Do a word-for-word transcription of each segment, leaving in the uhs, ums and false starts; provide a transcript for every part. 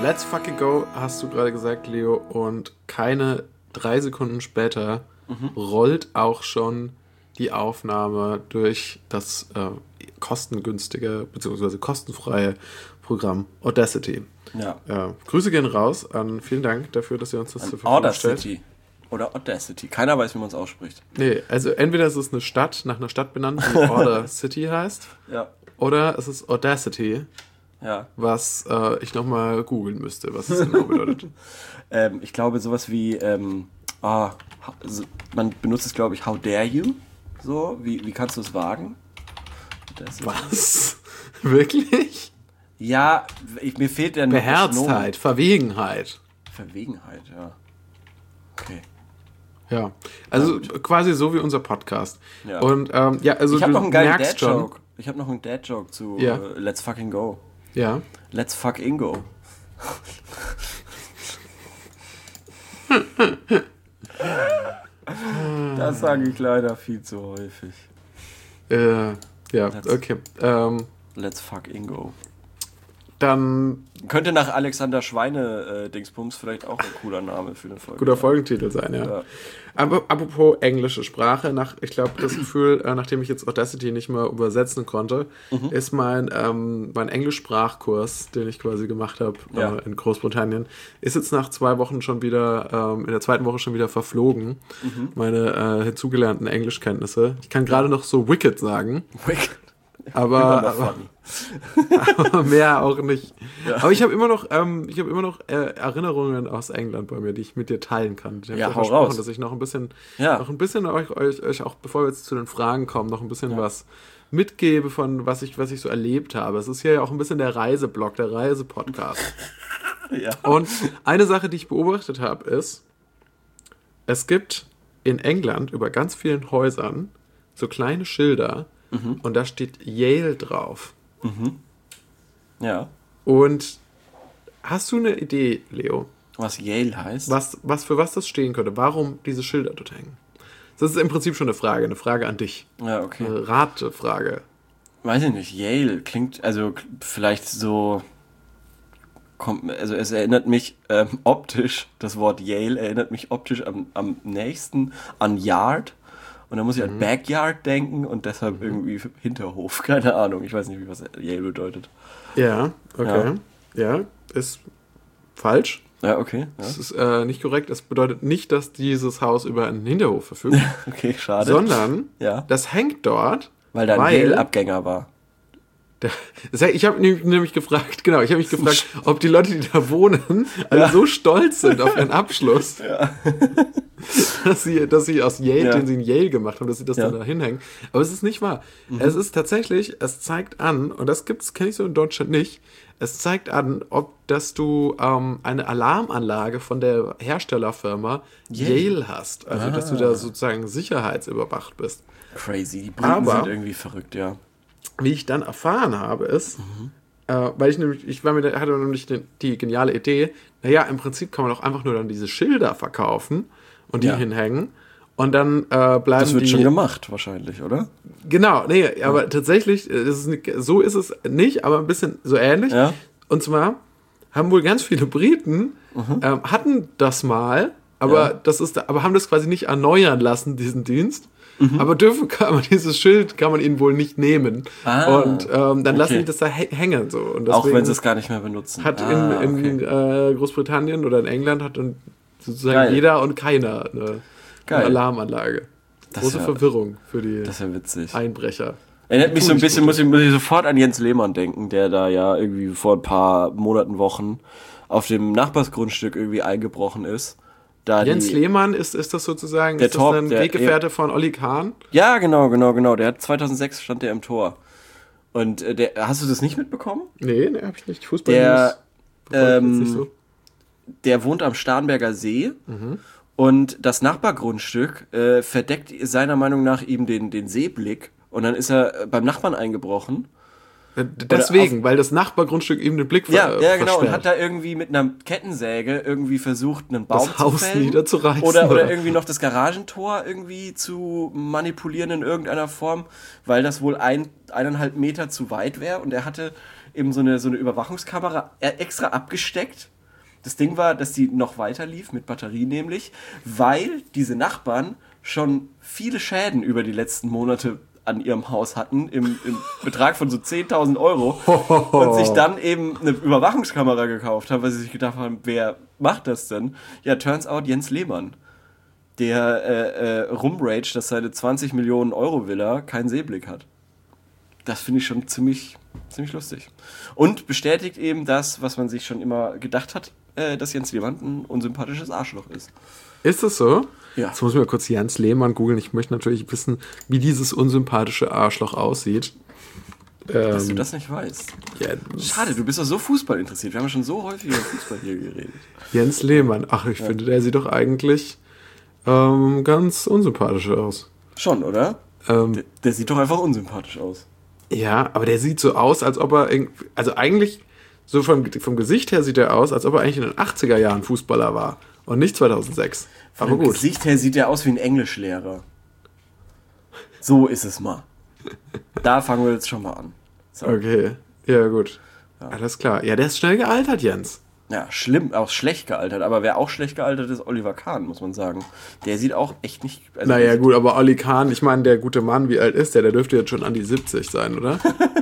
Let's fucking go, hast du gerade gesagt, Leo. Und keine drei Sekunden später mhm. rollt auch schon die Aufnahme durch das äh, kostengünstige bzw. kostenfreie Programm Audacity. Ja. Äh, Grüße gehen raus an, vielen Dank dafür, dass ihr uns das An zur Verfügung stellt. Audacity. Oder Audacity. Keiner weiß, wie man es ausspricht. Nee, also entweder ist es eine Stadt, nach einer Stadt benannt, die Audacity heißt. Ja. Oder es ist Audacity. Ja. Was äh, ich nochmal googeln müsste, was es genau bedeutet. ähm, ich glaube, sowas wie, ähm, oh, man benutzt es, glaube ich, how dare you? So, wie, wie kannst du es wagen? Was? Wirklich? Ja, ich, mir fehlt der Beherztheit, Verwegenheit. Verwegenheit, ja. Okay. Ja, also ja, quasi so wie unser Podcast. Ja. Und ähm, ja, also ich habe noch einen geilen Dad-Joke. Ich habe noch einen Dad-Joke zu ja. uh, Let's fucking go. Ja. Let's fuck Ingo. Das sage ich leider viel zu häufig. Äh, ja, let's, okay. Ähm, let's fuck Ingo. Dann könnte nach Alexander Schweine äh, Dingsbums vielleicht auch ein cooler Name für eine Folge. Guter Folgentitel sein, ja. ja. Aber apropos englische Sprache, nach, ich glaube, das Gefühl, äh, nachdem ich jetzt Audacity nicht mehr übersetzen konnte, mhm. ist mein, ähm, mein Englisch-Sprachkurs, den ich quasi gemacht habe ja. äh, in Großbritannien, ist jetzt nach zwei Wochen schon wieder, ähm, in der zweiten Woche schon wieder verflogen. Mhm. Meine äh, hinzugelernten Englischkenntnisse. Ich kann gerade noch so Wicked sagen. Wicked. Aber, aber, aber mehr auch nicht. Ja. Aber ich habe immer noch, ähm, ich habe immer noch äh, Erinnerungen aus England bei mir, die ich mit dir teilen kann. Ich habe ja, dir hau versprochen, raus. dass ich noch ein bisschen, ja. noch ein bisschen euch, euch, euch auch, bevor wir jetzt zu den Fragen kommen, noch ein bisschen ja. was mitgebe von was ich, was ich so erlebt habe. Es ist hier ja auch ein bisschen der Reiseblog, der Reisepodcast. ja. Und eine Sache, die ich beobachtet habe, ist, es gibt in England über ganz vielen Häusern so kleine Schilder. Mhm. Und da steht Yale drauf. Mhm. Ja. Und hast du eine Idee, Leo? Was Yale heißt? Was, was für was das stehen könnte? Warum diese Schilder dort hängen? Das ist im Prinzip schon eine Frage, eine Frage an dich. Ja, okay. Eine Ratefrage. Weiß ich nicht. Yale klingt, also vielleicht so, also es erinnert mich ähm, optisch, das Wort Yale erinnert mich optisch am, am nächsten an Yard. Und dann muss ich an mhm. Backyard denken und deshalb irgendwie Hinterhof. Keine Ahnung, ich weiß nicht, wie was Yale bedeutet. Ja, okay. Ja, ja ist falsch. Ja, okay. Ja. Das ist äh, nicht korrekt. Es bedeutet nicht, dass dieses Haus über einen Hinterhof verfügt. Okay, schade. Sondern, ja. das hängt dort, weil da ein Yale-Abgänger war. Der, das heißt, ich habe nämlich gefragt, genau, ich habe mich gefragt, ob die Leute, die da wohnen, alle ja. so stolz sind auf ihren Abschluss, ja. dass sie, dass sie aus Yale, ja. den sie in Yale gemacht haben, dass sie das ja. dann da hinhängen. Aber es ist nicht wahr. Mhm. Es ist tatsächlich, es zeigt an, und das gibt's, kenne ich so in Deutschland nicht, es zeigt an, ob, dass du ähm, eine Alarmanlage von der Herstellerfirma Yale, Yale hast. Also, ah. dass du da sozusagen sicherheitsüberwacht bist. Crazy, die Briten Aber, sind irgendwie verrückt, ja. Wie ich dann erfahren habe, ist, mhm. äh, weil ich nämlich, ich war mir, hatte nämlich die, die geniale Idee, naja, im Prinzip kann man doch einfach nur dann diese Schilder verkaufen und die ja. hinhängen und dann äh, bleiben die... Das wird die, schon gemacht wahrscheinlich, oder? Genau, nee, ja. aber tatsächlich, ist es nicht, so ist es nicht, aber ein bisschen so ähnlich. Ja. Und zwar haben wohl ganz viele Briten, mhm. ähm, hatten das mal, aber, ja. das ist, aber haben das quasi nicht erneuern lassen, diesen Dienst. Mhm. Aber dürfen kann man dieses Schild kann man ihnen wohl nicht nehmen. Ah, und ähm, dann okay. lassen die das da hängen. So. Und auch wenn sie es gar nicht mehr benutzen. Hat ah, in, in okay. äh, Großbritannien oder in England hat dann sozusagen Geil. jeder und keiner eine, eine Alarmanlage. Das Große ja, Verwirrung für die das ja witzig. Einbrecher. Erinnert mich so ein bisschen, muss ich, muss ich sofort an Jens Lehmann denken, der da ja irgendwie vor ein paar Monaten, Wochen auf dem Nachbarsgrundstück irgendwie eingebrochen ist. Da Jens die, Lehmann, ist, ist das sozusagen der ist das Top, ein der, Weggefährte von Olli Kahn? Ja, genau, genau, genau. Der hat zweitausendsechs stand der im Tor. Und äh, der, hast du das nicht mitbekommen? Nee, nee, hab ich nicht. Fußball der, ähm, nicht so. Der wohnt am Starnberger See mhm. und das Nachbargrundstück äh, verdeckt seiner Meinung nach ihm den, den Seeblick und dann ist er beim Nachbarn eingebrochen. Deswegen, weil das Nachbargrundstück eben den Blick ver- ja, ja, genau, versperrt. Und hat da irgendwie mit einer Kettensäge irgendwie versucht, einen Baum das zu Haus fällen. niederzureißen. Oder, oder irgendwie noch das Garagentor irgendwie zu manipulieren in irgendeiner Form, weil das wohl ein, eineinhalb Meter zu weit wäre. Und er hatte eben so eine, so eine Überwachungskamera extra abgesteckt Das Ding war, dass die noch weiter lief, mit Batterie nämlich, weil diese Nachbarn schon viele Schäden über die letzten Monate an ihrem Haus hatten, im, im Betrag von so zehntausend Euro und sich dann eben eine Überwachungskamera gekauft haben, weil sie sich gedacht haben, wer macht das denn? Ja, turns out Jens Lehmann, der äh, äh, rumrage, dass seine zwanzig Millionen Euro Villa keinen Seeblick hat. Das finde ich schon ziemlich, ziemlich lustig. Und bestätigt eben das, was man sich schon immer gedacht hat, äh, dass Jens Lehmann ein unsympathisches Arschloch ist. Ist das so? Ja. Jetzt muss ich mal kurz Jens Lehmann googeln. Ich möchte natürlich wissen, wie dieses unsympathische Arschloch aussieht. Dass Ähm, du das nicht weißt. Ja, Schade, du bist doch so Fußball interessiert. Wir haben ja schon so häufig über Fußball hier geredet. Jens Lehmann. Ach, ich ja. finde, der sieht doch eigentlich ähm, ganz unsympathisch aus. Schon, oder? Ähm, der, der sieht doch einfach unsympathisch aus. Ja, aber der sieht so aus, als ob er... irgendwie- Also eigentlich, so vom, vom Gesicht her sieht er aus, als ob er eigentlich in den achtziger Jahren Fußballer war. Und nicht zweitausendsechs. Von Aber dem gut. Gesicht her sieht er aus wie ein Englischlehrer. So ist es mal. Da fangen wir jetzt schon mal an. So. Okay, ja gut. Alles klar. Ja, der ist schnell gealtert, Jens. Ja, schlimm, auch schlecht gealtert. Aber wer auch schlecht gealtert ist, Oliver Kahn, muss man sagen. Der sieht auch echt nicht... Also Naja der gut, aber Olli Kahn, ich meine, der gute Mann, wie alt ist der? Der dürfte jetzt schon an die siebzig sein, oder?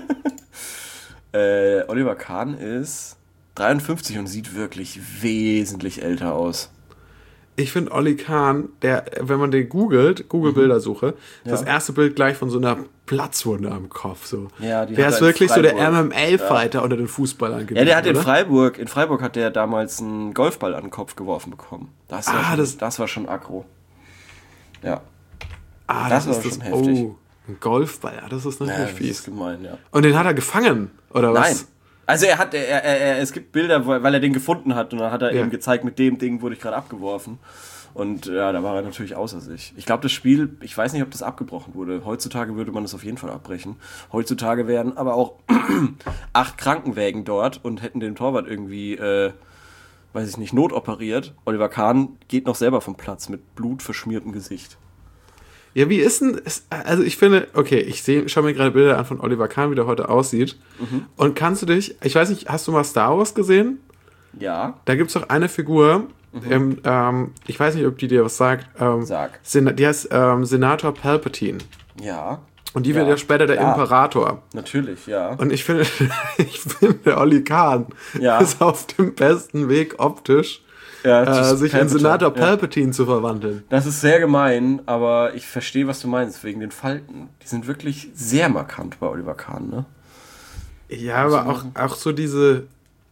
äh, Oliver Kahn ist dreiundfünfzig und sieht wirklich wesentlich älter aus. Ich finde Olli Kahn, der, wenn man den googelt, Google-Bildersuche, Ja. das erste Bild gleich von so einer Platzwunde am Kopf. So. Ja, die der hat ist er in wirklich so der Freiburg. M M A-Fighter unter den Fußballern gewesen. Ja, der hat in oder? Freiburg, in Freiburg hat der damals einen Golfball an den Kopf geworfen bekommen. Das war, Ah, schon, das- das, war schon aggro. Ja. Ah, das das, war ist schon das. heftig. Oh, ein Golfball, ja, das ist natürlich Ja, das ist fies. gemein, ja. Und den hat er gefangen, oder Nein. was? Also er hat, er, er, er, es gibt Bilder, wo- weil er den gefunden hat und dann hat er Ja. eben gezeigt, mit dem Ding wurde ich gerade abgeworfen. Und ja, da war er natürlich außer sich. Ich glaube, das Spiel, ich weiß nicht, ob das abgebrochen wurde. Heutzutage würde man das auf jeden Fall abbrechen. Heutzutage wären aber auch acht Krankenwägen dort und hätten den Torwart irgendwie, äh, weiß ich nicht, notoperiert. Oliver Kahn geht noch selber vom Platz mit blutverschmiertem Gesicht. Ja, wie ist denn, es- also ich finde, okay, ich sehe, schaue mir gerade Bilder an von Oliver Kahn, wie der heute aussieht. Mhm. Und kannst du dich, ich weiß nicht, hast du mal Star Wars gesehen? Ja, Da gibt es doch eine Figur, ähm, ähm, ich weiß nicht, ob die dir was sagt. Ähm, Sag. Sen- die heißt ähm, Senator Palpatine. ja. Und die wird Ja, ja später der klar. Imperator. Natürlich, ja. Und ich finde, ich finde, der Olli Kahn Ja. ist auf dem besten Weg optisch, ja äh, das ist sich in Palpatine, Senator ja. Palpatine zu verwandeln. Das ist sehr gemein, aber ich verstehe, was du meinst, wegen den Falten. Die sind wirklich sehr markant bei Oliver Kahn, ne? Ja, aber auch, auch so diese.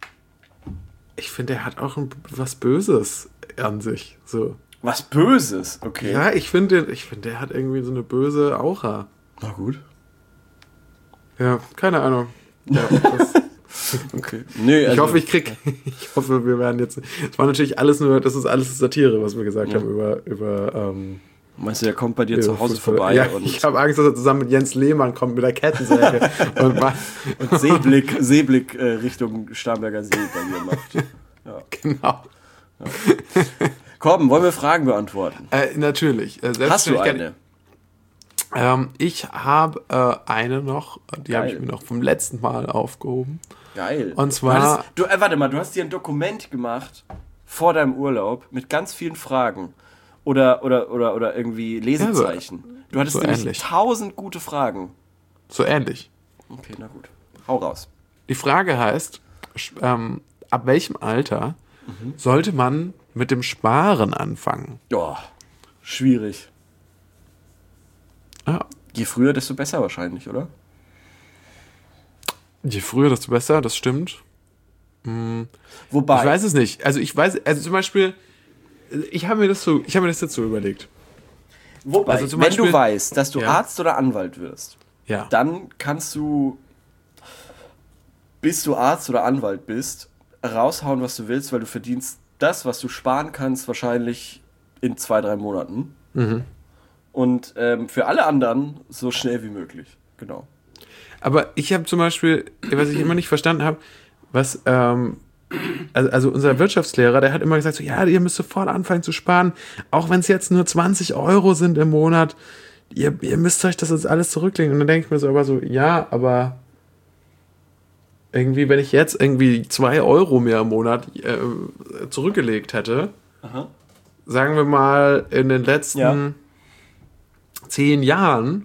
Ich finde, er hat auch ein, was Böses an sich. So. Was Böses, okay. Ja, ich finde, ich finde, der hat irgendwie so eine böse Aura. Na gut. Ja, keine Ahnung. Ja, das, Okay. Nee, ich also, hoffe, ich krieg. Ich hoffe, wir werden jetzt. Es war natürlich alles nur, das ist alles Satire, was wir gesagt Ja. haben über. über ähm, Meinst du, der kommt bei dir über zu Hause Fußball. vorbei Ja, und, ich habe Angst, dass er zusammen mit Jens Lehmann kommt mit der Kettensäge und macht. und Seeblick, Seeblick äh, Richtung Starnberger See bei dir macht. Ja. Genau. Korben, wollen wir Fragen beantworten? Äh, natürlich. Äh, Hast du selbstverständlich eine? Ähm, ich habe äh, eine noch, die habe ich Geil. mir noch vom letzten Mal aufgehoben. Geil. Und zwar- Du, hattest, du äh, warte mal, du hast dir ein Dokument gemacht vor deinem Urlaub mit ganz vielen Fragen. Oder, oder, oder, oder irgendwie Lesezeichen. Du hattest so nämlich ähnlich. tausend gute Fragen. So ähnlich. Okay, na gut. Hau raus. Die Frage heißt, sch- ähm, ab welchem Alter sollte man mit dem Sparen anfangen? Oh, schwierig. Ja, Je früher, desto besser wahrscheinlich, oder? je früher, desto besser, das stimmt. Wobei, Ich weiß es nicht. Also ich weiß, also zum Beispiel, ich habe mir das so, ich habe mir das jetzt so überlegt. wobei also zum wenn Beispiel- du weißt, dass du Ja. Arzt oder Anwalt wirst, Ja. dann kannst du, bis du Arzt oder Anwalt bist, raushauen, was du willst, weil du verdienst das, was du sparen kannst, wahrscheinlich in zwei, drei Monaten. Mhm. Und ähm, für alle anderen so schnell wie möglich. Genau. Aber ich habe zum Beispiel, was ich immer nicht verstanden habe, was, ähm, also, also unser Wirtschaftslehrer, der hat immer gesagt, so, ja, ihr müsst sofort anfangen zu sparen, auch wenn es jetzt nur zwanzig Euro sind im Monat, ihr, ihr müsst euch das jetzt alles zurücklegen. Und dann denke ich mir so, aber so, ja, aber irgendwie, wenn ich jetzt irgendwie zwei Euro mehr im Monat äh, zurückgelegt hätte, Aha. sagen wir mal in den letzten ja. zehn Jahren,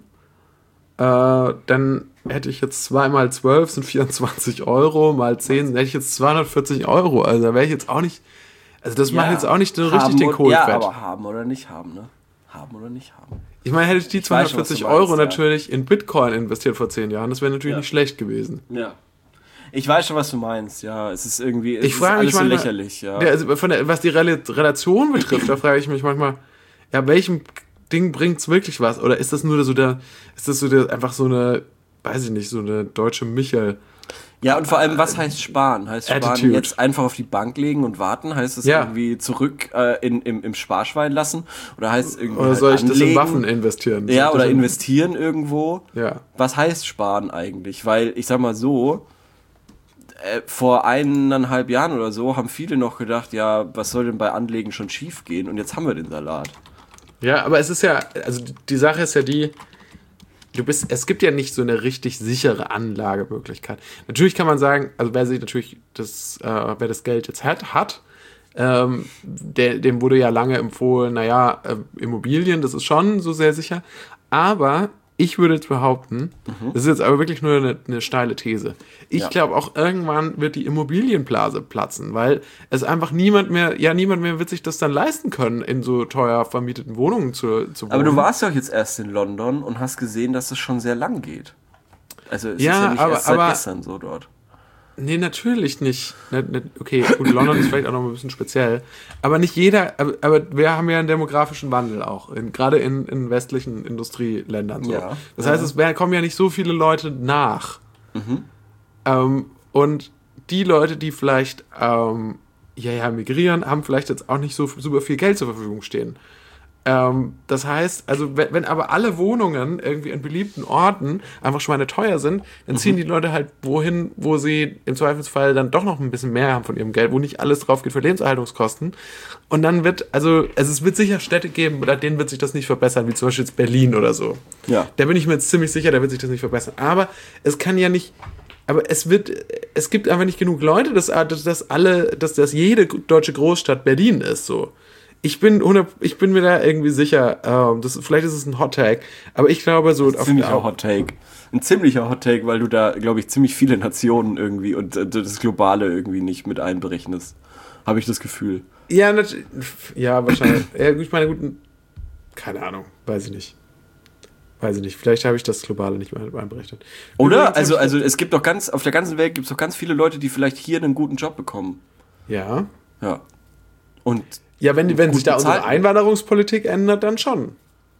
äh, dann hätte ich jetzt zwei mal zwölf sind vierundzwanzig Euro, mal zehn, dann hätte ich jetzt zweihundertvierzig Euro. Also da wäre ich jetzt auch nicht, also das ja, macht jetzt auch nicht so richtig den Kohl ja, fett. Aber haben oder nicht haben, ne? Haben oder nicht haben. Ich meine, hätte ich die ich zweihundertvierzig schon, Euro meinst, natürlich ja. in Bitcoin investiert vor zehn Jahren, das wäre natürlich ja. nicht schlecht gewesen. Ja. Ich weiß schon, was du meinst, ja. Es ist irgendwie, es ich ist alles manchmal, so lächerlich, ja. ja also von der, was die Relation betrifft, da frage ich mich manchmal, ja, welchem Ding bringt's wirklich was? Oder ist das nur so der, ist das so der, einfach so eine, weiß ich nicht, so eine deutsche Michel? Ja, und vor allem, was heißt sparen? Heißt sparen Attitude. Jetzt einfach auf die Bank legen und warten? Heißt es ja. irgendwie zurück äh, in, im, im Sparschwein lassen? Oder heißt es irgendwie Oder soll halt ich anlegen? Das in Waffen investieren? Ja, oder investieren irgendwo? Ja. Was heißt sparen eigentlich? Weil, ich sag mal so, äh, vor eineinhalb Jahren oder so haben viele noch gedacht, ja, was soll denn bei Anlegen schon schief gehen? Und jetzt haben wir den Salat. Ja, aber es ist ja, also die Sache ist ja die, du bist, es gibt ja nicht so eine richtig sichere Anlagemöglichkeit. Natürlich kann man sagen, also wer sich natürlich das, äh, wer das Geld jetzt hat, hat, ähm, der, dem wurde ja lange empfohlen, naja, äh, Immobilien, das ist schon so sehr sicher. Aber ich würde jetzt behaupten, mhm. das ist jetzt aber wirklich nur eine, eine steile These. Ich ja. glaube auch irgendwann wird die Immobilienblase platzen, weil es einfach niemand mehr, ja niemand mehr wird sich das dann leisten können, in so teuer vermieteten Wohnungen zu, zu wohnen. Aber du warst ja auch jetzt erst in London und hast gesehen, dass es schon sehr lang geht. Also es ja, ist ja nicht aber, erst seit aber, gestern so dort. Nee, natürlich nicht. Okay, gut, London ist vielleicht auch noch ein bisschen speziell. Aber nicht jeder, aber, aber wir haben ja einen demografischen Wandel auch, in, gerade in, in westlichen Industrieländern. So. Ja, das ja. heißt, es werden, kommen ja nicht so viele Leute nach. Mhm. Ähm, und die Leute, die vielleicht ähm, hierher migrieren, haben vielleicht jetzt auch nicht so super viel Geld zur Verfügung stehen. Ähm, das heißt, also wenn, wenn aber alle Wohnungen irgendwie in beliebten Orten einfach schweineteuer sind, dann ziehen mhm. die Leute halt wohin, wo sie im Zweifelsfall dann doch noch ein bisschen mehr haben von ihrem Geld, wo nicht alles drauf geht für Lebenserhaltungskosten. Und dann wird, also, also es wird sicher Städte geben, bei denen wird sich das nicht verbessern, wie zum Beispiel jetzt Berlin oder so. Ja. Da bin ich mir jetzt ziemlich sicher, da wird sich das nicht verbessern. Aber es kann ja nicht, aber es wird, es gibt einfach nicht genug Leute, dass, dass alle, dass, dass jede deutsche Großstadt Berlin ist, so. Ich bin, ich bin mir da irgendwie sicher, ähm, das, vielleicht ist es ein Hot Take, aber ich glaube so... Ein ziemlicher Hot Take. Ein ziemlicher Hot Take, weil du da, glaube ich, ziemlich viele Nationen irgendwie und äh, das Globale irgendwie nicht mit einberechnest. Habe ich das Gefühl. Ja, natürlich. Ja, wahrscheinlich. Ja, ich meine, gut, keine Ahnung, weiß ich nicht. Weiß ich nicht, vielleicht habe ich das Globale nicht mehr einberechnet. Oder? Also, also es gibt doch ganz, auf der ganzen Welt gibt es doch ganz viele Leute, die vielleicht hier einen guten Job bekommen. Ja. Ja. Und... Ja, wenn, wenn sich da unsere Einwanderungspolitik ändert, dann schon.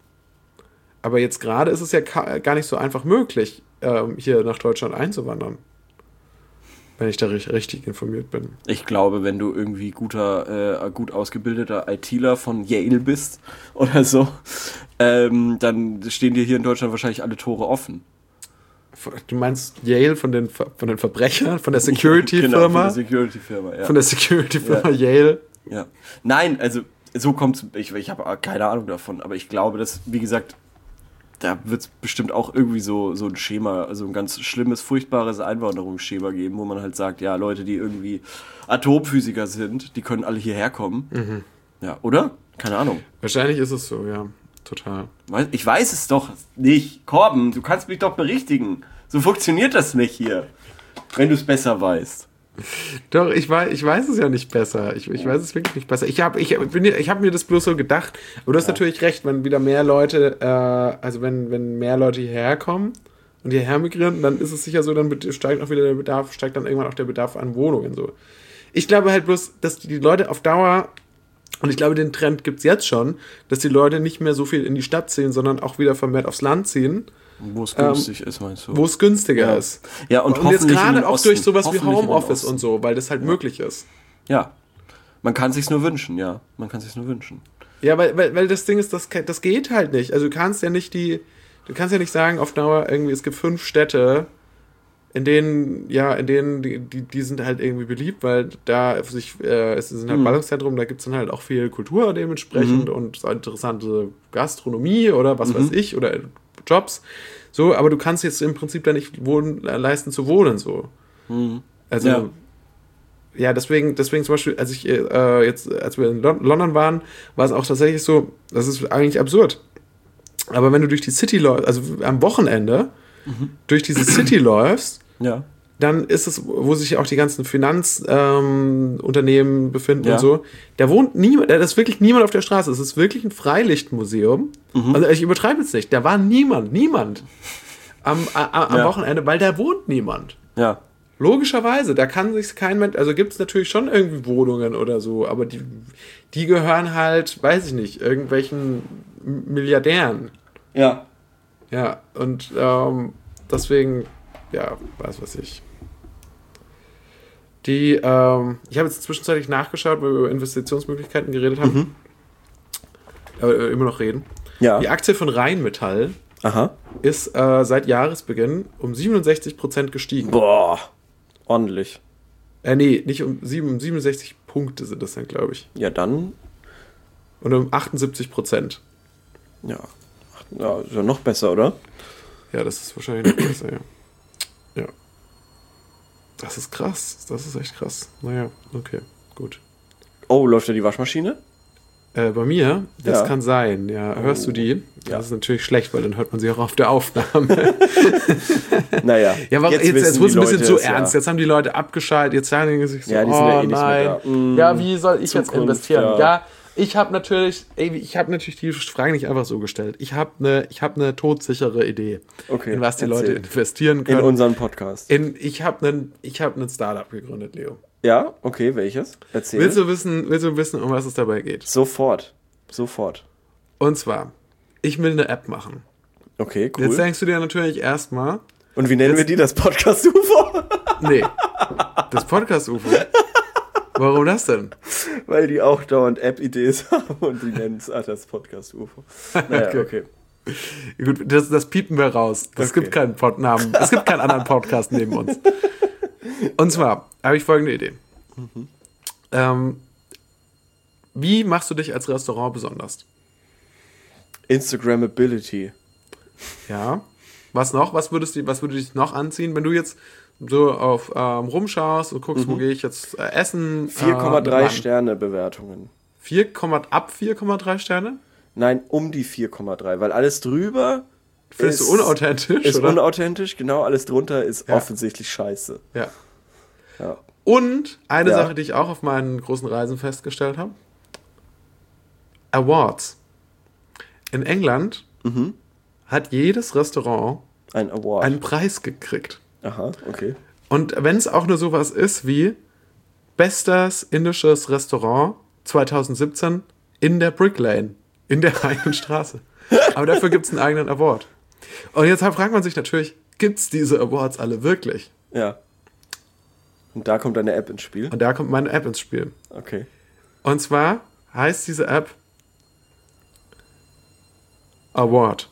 Aber jetzt gerade ist es ja gar nicht so einfach möglich, ähm, hier nach Deutschland einzuwandern. Wenn ich da richtig informiert bin. Ich glaube, wenn du irgendwie guter, äh, gut ausgebildeter ITler von Yale bist oder so, ähm, dann stehen dir hier in Deutschland wahrscheinlich alle Tore offen. Du meinst Yale von den, von den Verbrechern, von der Security-Firma? Genau, von der Security-Firma, ja. Von der Security-Firma ja. Yale. Ja. Nein, also so kommt es, ich, ich habe keine Ahnung davon, aber ich glaube, dass, wie gesagt, da wird es bestimmt auch irgendwie so, so ein Schema, also ein ganz schlimmes, furchtbares Einwanderungsschema geben, wo man halt sagt, ja, Leute, die irgendwie Atomphysiker sind, die können alle hierher kommen. Mhm. Ja, oder? Keine Ahnung. Wahrscheinlich ist es so, ja, total. Ich weiß es doch nicht. Korben, du kannst mich doch berichtigen. So funktioniert das nicht hier, wenn du es besser weißt. Doch, ich weiß, ich weiß es ja nicht besser. Ich, ich weiß es wirklich nicht besser. Ich habe ich, ich hab mir das bloß so gedacht. Aber du hast ja. natürlich recht, wenn wieder mehr Leute, äh, also wenn, wenn mehr Leute hierher kommen und hierher migrieren, dann ist es sicher so, dann steigt auch wieder der Bedarf, steigt dann irgendwann auch der Bedarf an Wohnungen. So. Ich glaube halt bloß, dass die Leute auf Dauer, und ich glaube, den Trend gibt es jetzt schon, dass die Leute nicht mehr so viel in die Stadt ziehen, sondern auch wieder vermehrt aufs Land ziehen. Wo es günstig ähm, ist, meinst du? Wo es günstiger ja. ist. Ja, und, und jetzt gerade auch Osten. durch sowas wie Homeoffice und so, weil das halt ja. möglich ist. Ja. Man kann sich's nur wünschen, ja. Man kann sich's nur wünschen. Ja, weil, weil, weil das Ding ist, das, das geht halt nicht. Also du kannst ja nicht die, du kannst ja nicht sagen, auf Dauer irgendwie, es gibt fünf Städte, in denen, ja, in denen, die, die, die sind halt irgendwie beliebt, weil da sich, äh, es ist halt mhm. Ballungszentrum, da gibt es dann halt auch viel Kultur dementsprechend mhm. und interessante Gastronomie oder was mhm. weiß ich, oder Jobs. So, aber du kannst jetzt im Prinzip da nicht wohnen, leisten zu wohnen, so. Mhm. Also, Ja. ja, deswegen, deswegen zum Beispiel, als ich äh, jetzt, als wir in Lon- London waren, war es auch tatsächlich so, das ist eigentlich absurd. Aber wenn du durch die City läufst, also am Wochenende durch diese City läufst, Ja. dann ist es, wo sich auch die ganzen Finanzunternehmen ähm, Unternehmen befinden Ja. und so, da wohnt niemand, da ist wirklich niemand auf der Straße. Es ist wirklich ein Freilichtmuseum. Mhm. Also ich übertreibe jetzt nicht, da war niemand, niemand am, a, am Ja. Wochenende, weil da wohnt niemand. Ja. Logischerweise, da kann sich kein Mensch, also gibt es natürlich schon irgendwie Wohnungen oder so, aber die, die gehören halt, weiß ich nicht, irgendwelchen Milliardären. Ja. Ja, und ähm, deswegen, ja, weiß was ich. Die, ähm, ich habe jetzt zwischenzeitlich nachgeschaut, weil wir über Investitionsmöglichkeiten geredet haben. Mhm. Äh, immer noch reden. Ja. Die Aktie von Rheinmetall Aha. ist äh, seit Jahresbeginn um siebenundsechzig Prozent gestiegen. Boah. Ordentlich. Äh, nee, nicht um, sieben, um siebenundsechzig Punkte sind das dann, glaube ich. Ja, dann. Und um achtundsiebzig Prozent. Ja. Ja, ist ja noch besser, oder? Ja, das ist wahrscheinlich noch besser, ja. Ja. Das ist krass. Das ist echt krass. Naja, okay, gut. Oh, läuft da die Waschmaschine? Äh, bei mir, das Ja. kann sein, ja. Hörst du die? Das Ja. ist natürlich schlecht, weil dann hört man sie auch auf der Aufnahme. Naja. Ja, aber jetzt, jetzt, wissen jetzt wurde es die ein bisschen Leute zu es, ernst. Ja. Jetzt haben die Leute abgeschaltet. Jetzt sagen sie sich so, Ja, die sind oh ja eh nicht mehr nein. da. Mm, Ja, wie soll ich jetzt Zukunft, investieren? ja. Ja, ich habe natürlich, ey, ich habe natürlich die Frage nicht einfach so gestellt. Ich habe eine, ich habe eine todsichere Idee, Okay, in was die erzähl. Leute investieren In können. unseren Podcast. In, ich habe einen, ich habe einen Startup gegründet, Leo. Ja, okay, welches? Erzähl. Willst du wissen, willst du wissen, um was es dabei geht? Sofort. Sofort. Und zwar, ich will eine App machen. Okay, cool. Jetzt denkst du dir natürlich erstmal, Und wie nennen wir die? Das Podcast-U F O? nee, das Podcast-U F O. Warum das denn? Weil die auch dauernd App-Ideen haben und die nennen es ah, das Podcast-U F O. Naja, Okay. okay. Gut, das, das piepen wir raus. Es Okay. gibt keinen Pod Namen. Es gibt keinen anderen Podcast neben uns. Und zwar habe ich folgende Idee. Mhm. Ähm, wie machst du dich als Restaurant besonders? Instagrammability. Ja. Was noch? Was würdest du, was würde dich noch anziehen, wenn du jetzt so auf ähm, rumschaust und guckst, wo gehe ich jetzt äh, essen? vier Komma drei äh, Sterne Bewertungen. vier, ab vier Komma drei Sterne? Nein, um die vier Komma drei, weil alles drüber Findest ist, du unauthentisch, ist oder? unauthentisch, genau, alles drunter ist Ja. offensichtlich scheiße. Ja. Ja. Und eine Ja. Sache, die ich auch auf meinen großen Reisen festgestellt habe. Awards. In England Mhm. hat jedes Restaurant Ein Award. einen Preis gekriegt. Aha, okay. Und wenn es auch nur sowas ist wie bestes indisches Restaurant zwanzig siebzehn in der Brick Lane, in der eigenen Straße. Aber dafür gibt es einen eigenen Award. Und jetzt fragt man sich natürlich, gibt es diese Awards alle wirklich? Ja. Und da kommt eine App ins Spiel. Und da kommt meine App ins Spiel. Okay. Und zwar heißt diese App Award.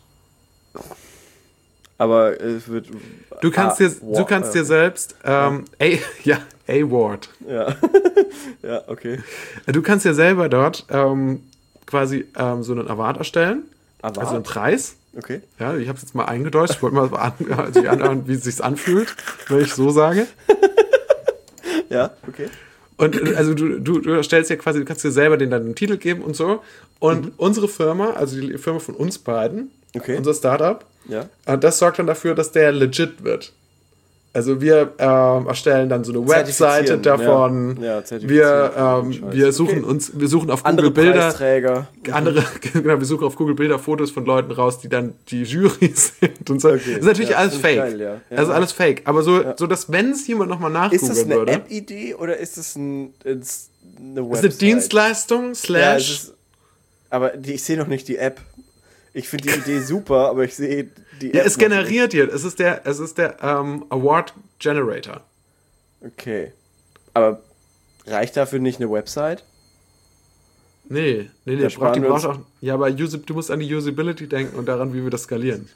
Aber es wird. Du kannst Ah, dir, wow, du kannst äh, dir selbst, ähm, A, ja, Award. Ja. Ja, okay. Du kannst dir selber dort ähm, quasi ähm, so einen Award erstellen. Award? Also einen Preis. Okay. Ja, ich habe es jetzt mal eingedeutscht. Ich wollte mal an, also die anhören, wie es sich anfühlt, wenn ich so sage. Ja, okay. Und äh, also du, du, du erstellst ja quasi, du kannst dir selber den dann einen Titel geben und so. Und Mhm. unsere Firma, also die Firma von uns beiden, Okay. unser Startup, Ja. äh, das sorgt dann dafür, dass der legit wird. Also wir ähm, erstellen dann so eine Webseite Zertifizieren, davon. ja. Ja, zertifizieren wir, und ähm, Scheiß. wir suchen Okay. uns, wir suchen auf Andere Google Bilder. Preisträger. Andere, genau, wir suchen auf Google Bilder Fotos von Leuten raus, die dann die Jury sind und so. Okay. Das ist natürlich Ja, alles finde ich fake. geil, ja. Ja. Also alles fake. Aber so, so dass, wenn es jemand nochmal Ist das nachgoogeln eine würde. App-Idee oder ist das ein, ist eine ist Website? eine Dienstleistung, Ja, es slash. ist, aber die, ich sehe noch nicht die App. Ich finde die Idee super, aber ich sehe die Ja, App es noch generiert dir. Es ist der, es ist der ähm, Award Generator. nicht. Okay. Aber reicht dafür nicht eine Website? Nee, nee, nee. Da Braucht, sparen die wir braucht uns- auch. Ja, aber Usi- du musst an die Usability denken und daran, wie wir das skalieren.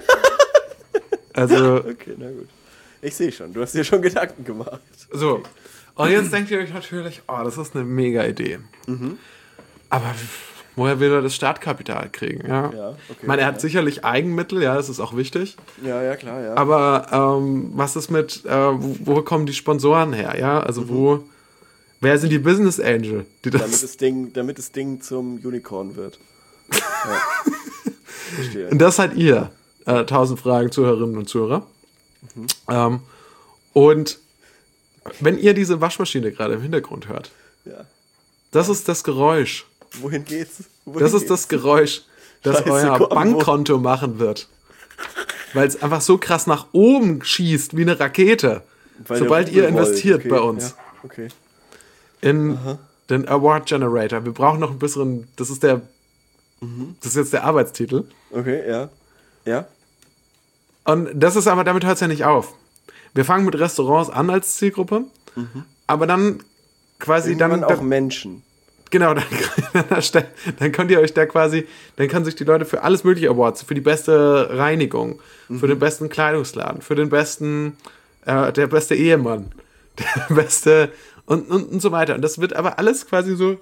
Also, Okay, na gut. Ich sehe schon, du hast dir schon Gedanken gemacht. so. Und jetzt denkt ihr euch natürlich, oh, das ist eine mega Idee. Mhm. Aber woher will er das Startkapital kriegen? Ja. Ja, okay, ich meine, er hat ja. sicherlich Eigenmittel, ja, das ist auch wichtig. Ja, ja, klar, ja. Aber ähm, was ist mit, äh, wo, wo kommen die Sponsoren her? Ja, also mhm. wo, wer sind die Business Angel, die das... Damit das Ding, damit das Ding zum Unicorn wird. Ja. Verstehe. Und das seid ihr, äh, tausend Fragen, Zuhörerinnen und Zuhörer. Mhm. Ähm, und wenn ihr diese Waschmaschine gerade im Hintergrund hört, ja. das ist das Geräusch. Wohin geht's? Wohin das ist geht's? das Geräusch, das Scheiße, euer komm, Bankkonto machen wird. Weil es einfach so krass nach oben schießt wie eine Rakete. Weil sobald ihr investiert okay. bei uns. Ja. Okay. In Aha. den Award Generator. Wir brauchen noch ein bisschen, das ist der, mhm. das ist jetzt der Arbeitstitel. Okay, ja. Ja. Und das ist aber, damit hört es ja nicht auf. Wir fangen mit Restaurants an als Zielgruppe, mhm. aber dann quasi Irgendwann dann... auch dann, Menschen. Genau, dann, dann könnt ihr euch da quasi, dann können sich die Leute für alles mögliche Awards, für die beste Reinigung, mhm. für den besten Kleidungsladen, für den besten, äh, der beste Ehemann, der beste und, und, und so weiter. Und das wird aber alles quasi so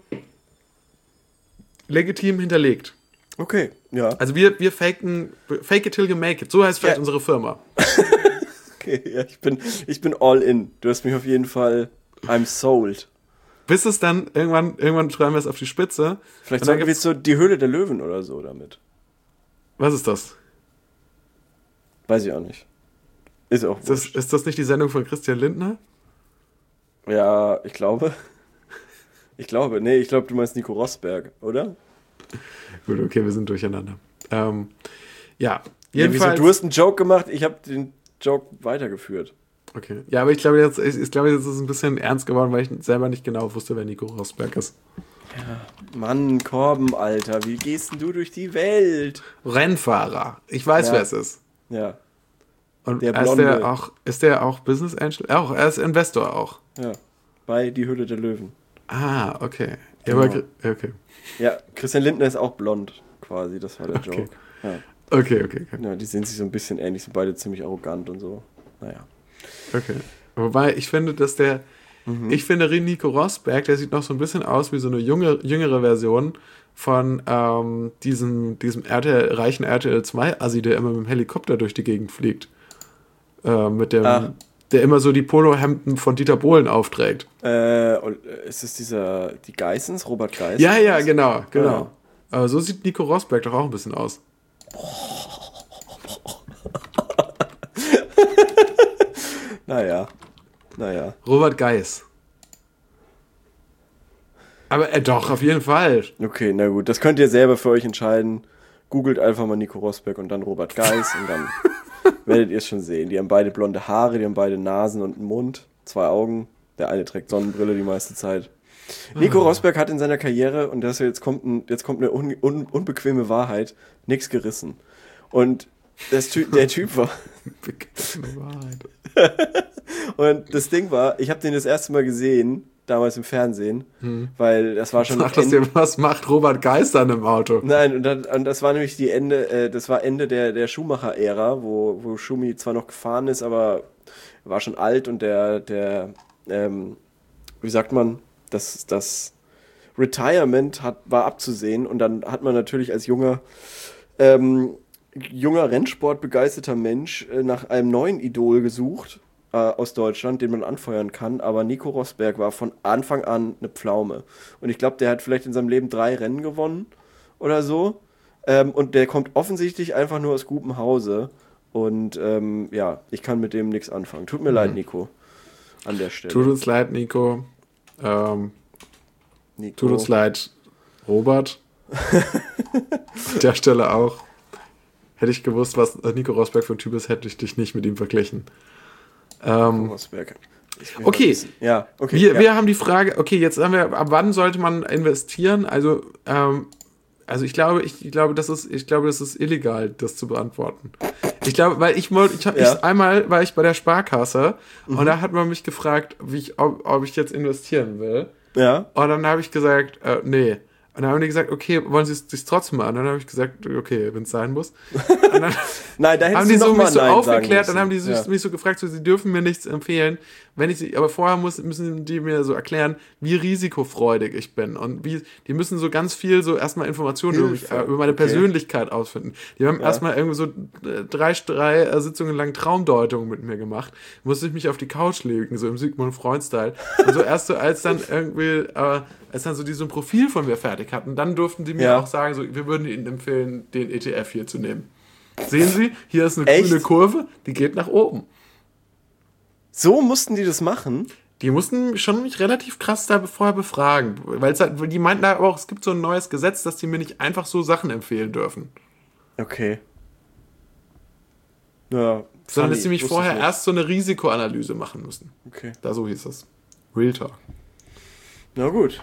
legitim hinterlegt. Okay, ja. Also wir, wir faken, fake it till you make it. So heißt vielleicht ja. unsere Firma. Okay, ja, ich bin, ich bin all in. Du hast mich auf jeden Fall, I'm sold. Bis es dann irgendwann, irgendwann treiben wir es auf die Spitze. Vielleicht sagen wir jetzt so die Höhle der Löwen oder so damit. Was ist das? Weiß ich auch nicht. Ist auch ist das, ist das nicht die Sendung von Christian Lindner? Ja, ich glaube. Ich glaube, nee, ich glaube, du meinst Nico Rosberg, oder? Gut, okay, wir sind durcheinander. Ähm, ja, jedenfalls. Ja, wieso? Du hast einen Joke gemacht, ich habe den Joke weitergeführt. Okay. Ja, aber ich glaube, jetzt, ich, ich glaube, jetzt ist es ein bisschen ernst geworden, weil ich selber nicht genau wusste, wer Nico Rosberg ist. Ja. Mann, Korben, Alter, wie gehst denn du durch die Welt? Rennfahrer. Ich weiß, ja. wer es ist. Ja. Und der ist der auch, ist der auch Business Angel? Auch, er ist Investor auch. Ja. Bei Die Höhle der Löwen. Ah, okay. Ja, genau. aber, okay. Ja, Christian Lindner ist auch blond, quasi, das war der okay. Joke. Ja. Okay, okay, okay. Ja, die sehen sich so ein bisschen ähnlich, sind beide ziemlich arrogant und so. Naja. Okay. Wobei, ich finde, dass der, mhm. ich finde, Nico Rosberg, der sieht noch so ein bisschen aus wie so eine junge, jüngere Version von ähm, diesem, diesem R T L, reichen R T L zwei Assi, der immer mit dem Helikopter durch die Gegend fliegt. Äh, mit dem, ah. der immer so die Polohemden von Dieter Bohlen aufträgt. Äh, und ist es dieser, die Geissens, Robert Geissens? Ja, ja, genau, genau. Ja. Aber so sieht Nico Rosberg doch auch ein bisschen aus. Naja, naja. Robert Geiss. Aber äh, doch, auf jeden Fall. Okay, na gut, das könnt ihr selber für euch entscheiden. Googelt einfach mal Nico Rosberg und dann Robert Geiss und dann werdet ihr es schon sehen. Die haben beide blonde Haare, die haben beide Nasen und einen Mund, zwei Augen. Der eine trägt Sonnenbrille die meiste Zeit. Nico Rosberg hat in seiner Karriere, und das jetzt kommt, ein, jetzt kommt eine un, un, unbequeme Wahrheit, nichts gerissen. Und das, der Typ war... Bequeme Wahrheit. Und das Ding war, ich habe den das erste Mal gesehen, damals im Fernsehen, hm. weil das war schon... Ach, das Ende, was macht Robert Geiss dann im Auto? Nein, und, dann, und das war nämlich die Ende, äh, das war Ende der, der Schumacher-Ära, wo, wo Schumi zwar noch gefahren ist, aber war schon alt und der, der ähm, wie sagt man, das, das Retirement hat, war abzusehen und dann hat man natürlich als junger ähm, junger Rennsportbegeisterter Mensch äh, nach einem neuen Idol gesucht äh, aus Deutschland, den man anfeuern kann, aber Nico Rosberg war von Anfang an eine Pflaume und ich glaube, der hat vielleicht in seinem Leben drei Rennen gewonnen oder so ähm, und der kommt offensichtlich einfach nur aus gutem Hause und ähm, ja, ich kann mit dem nichts anfangen. Tut mir mhm. leid, Nico, an der Stelle. Tut uns leid, Nico. Ähm, Nico. Tut uns leid, Robert. An der Stelle auch. Hätte ich gewusst, was Nico Rosberg für ein Typ ist, hätte ich dich nicht mit ihm verglichen. Ähm, Nico Rosberg. Okay. Ja, okay. Wir, ja. wir haben die Frage, okay, jetzt haben wir, ab wann sollte man investieren? Also, ähm, also ich glaube, ich, ich glaube, das ist, ich glaube, das ist illegal, das zu beantworten. Ich glaube, weil ich wollte, ich, ja. ich einmal war ich bei der Sparkasse mhm. und da hat man mich gefragt, wie ich, ob, ob ich jetzt investieren will. Ja. Und dann habe ich gesagt, äh, nee. Und dann haben die gesagt, okay, wollen sie es sich trotzdem mal an? Und dann habe ich gesagt, okay, wenn es sein muss. Und dann Nein, da haben die so mich so Nein aufgeklärt, dann haben die ja. mich so gefragt, so, sie dürfen mir nichts empfehlen, wenn ich sie, aber vorher muss, müssen die mir so erklären, wie risikofreudig ich bin und wie, die müssen so ganz viel so erstmal Informationen über, mich, äh, über meine okay. Persönlichkeit ausfinden. Die haben Ja. erstmal irgendwie so drei, drei Sitzungen lang Traumdeutungen mit mir gemacht. Musste ich mich auf die Couch legen, so im Sigmund Freud-Style. Und so erst so, als dann irgendwie, äh, als dann so die so ein Profil von mir fertig hatten, dann durften die mir Ja. auch sagen, so, wir würden ihnen empfehlen, den E T F hier zu nehmen. Sehen Sie, hier ist eine Echt? grüne Kurve, die geht nach oben. So mussten die das machen? Die mussten mich schon mich relativ krass da vorher befragen. Weil halt, weil die meinten da aber auch, es gibt so ein neues Gesetz, dass die mir nicht einfach so Sachen empfehlen dürfen. Okay. Ja, Sondern dass funny, sie mich wusste vorher ich nicht. erst so eine Risikoanalyse machen müssen. Okay. Da so hieß es. Real Talk. Na gut.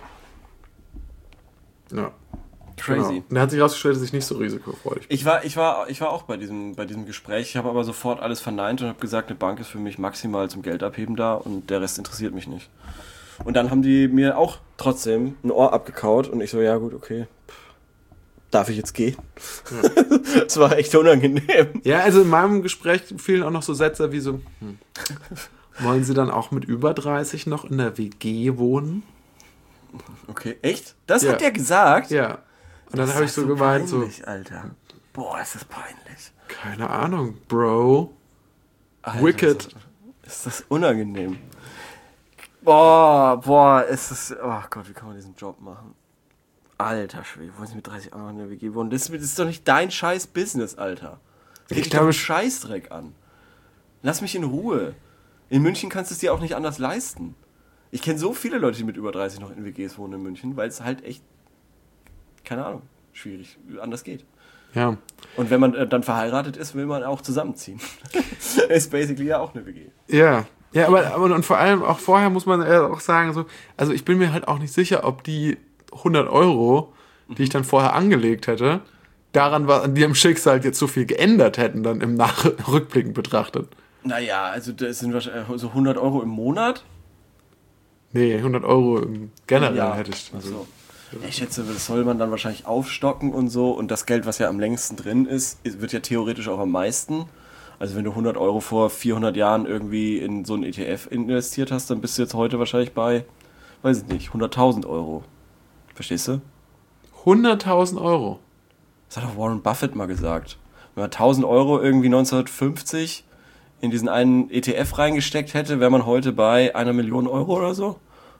Ja. Crazy. Genau. Und da hat sich herausgestellt, dass ich nicht so risikofreudig bin. Ich war, ich war, ich war auch bei diesem, bei diesem Gespräch. Ich habe aber sofort alles verneint und habe gesagt, eine Bank ist für mich maximal zum Geld abheben da und der Rest interessiert mich nicht. Und dann haben die mir auch trotzdem ein Ohr abgekaut und ich so, ja gut, okay. Darf ich jetzt gehen? Ja. Das war echt unangenehm. Ja, also in meinem Gespräch fielen auch noch so Sätze wie so, hm, wollen Sie dann auch mit über dreißig noch in der W G wohnen? Okay, echt? Das Ja. hat der gesagt? Ja. Und dann Das habe ist ich so so gemeint, so, peinlich, Alter. Boah, ist das peinlich. keine Ahnung, Bro. Alter, Wicked. Ist das, ist das unangenehm. Boah, boah, ist das... Oh Gott, wie kann man diesen Job machen? Alter Schwede, wollen Sie mit dreißig Euro in der W G wohnen? Das, das ist doch nicht dein scheiß Business, Alter. Das geht Ich dich glaube, doch einen sch- Scheißdreck an. Lass mich in Ruhe. In München kannst du es dir auch nicht anders leisten. Ich kenne so viele Leute, die mit über dreißig noch in W Gs wohnen in München, weil es halt echt, keine Ahnung, schwierig anders geht. Ja. Und wenn man äh, dann verheiratet ist, will man auch zusammenziehen. Ist basically ja auch eine W G. Ja. Ja, aber, aber und vor allem auch vorher muss man ja auch sagen, so, also ich bin mir halt auch nicht sicher, ob die hundert Euro, die ich dann vorher angelegt hätte, daran war, an ihrem Schicksal jetzt so viel geändert hätten, dann im Nach Rückblick betrachtet. Naja, also das sind wahrscheinlich so hundert Euro im Monat. Nee, hundert Euro im generell Ja, hätte ich. also, ich schätze, das soll man dann wahrscheinlich aufstocken und so. Und das Geld, was ja am längsten drin ist, ist- wird ja theoretisch auch am meisten. Also wenn du hundert Euro vor vierhundert Jahren irgendwie in so einen E T F investiert hast, dann bist du jetzt heute wahrscheinlich bei, weiß ich nicht, hunderttausend Euro. Verstehst du? hunderttausend Euro. Das hat auch Warren Buffett mal gesagt. Wenn man tausend Euro irgendwie neunzehnhundertfünfzig in diesen einen E T F reingesteckt hätte, wäre man heute bei einer Million Euro oder so.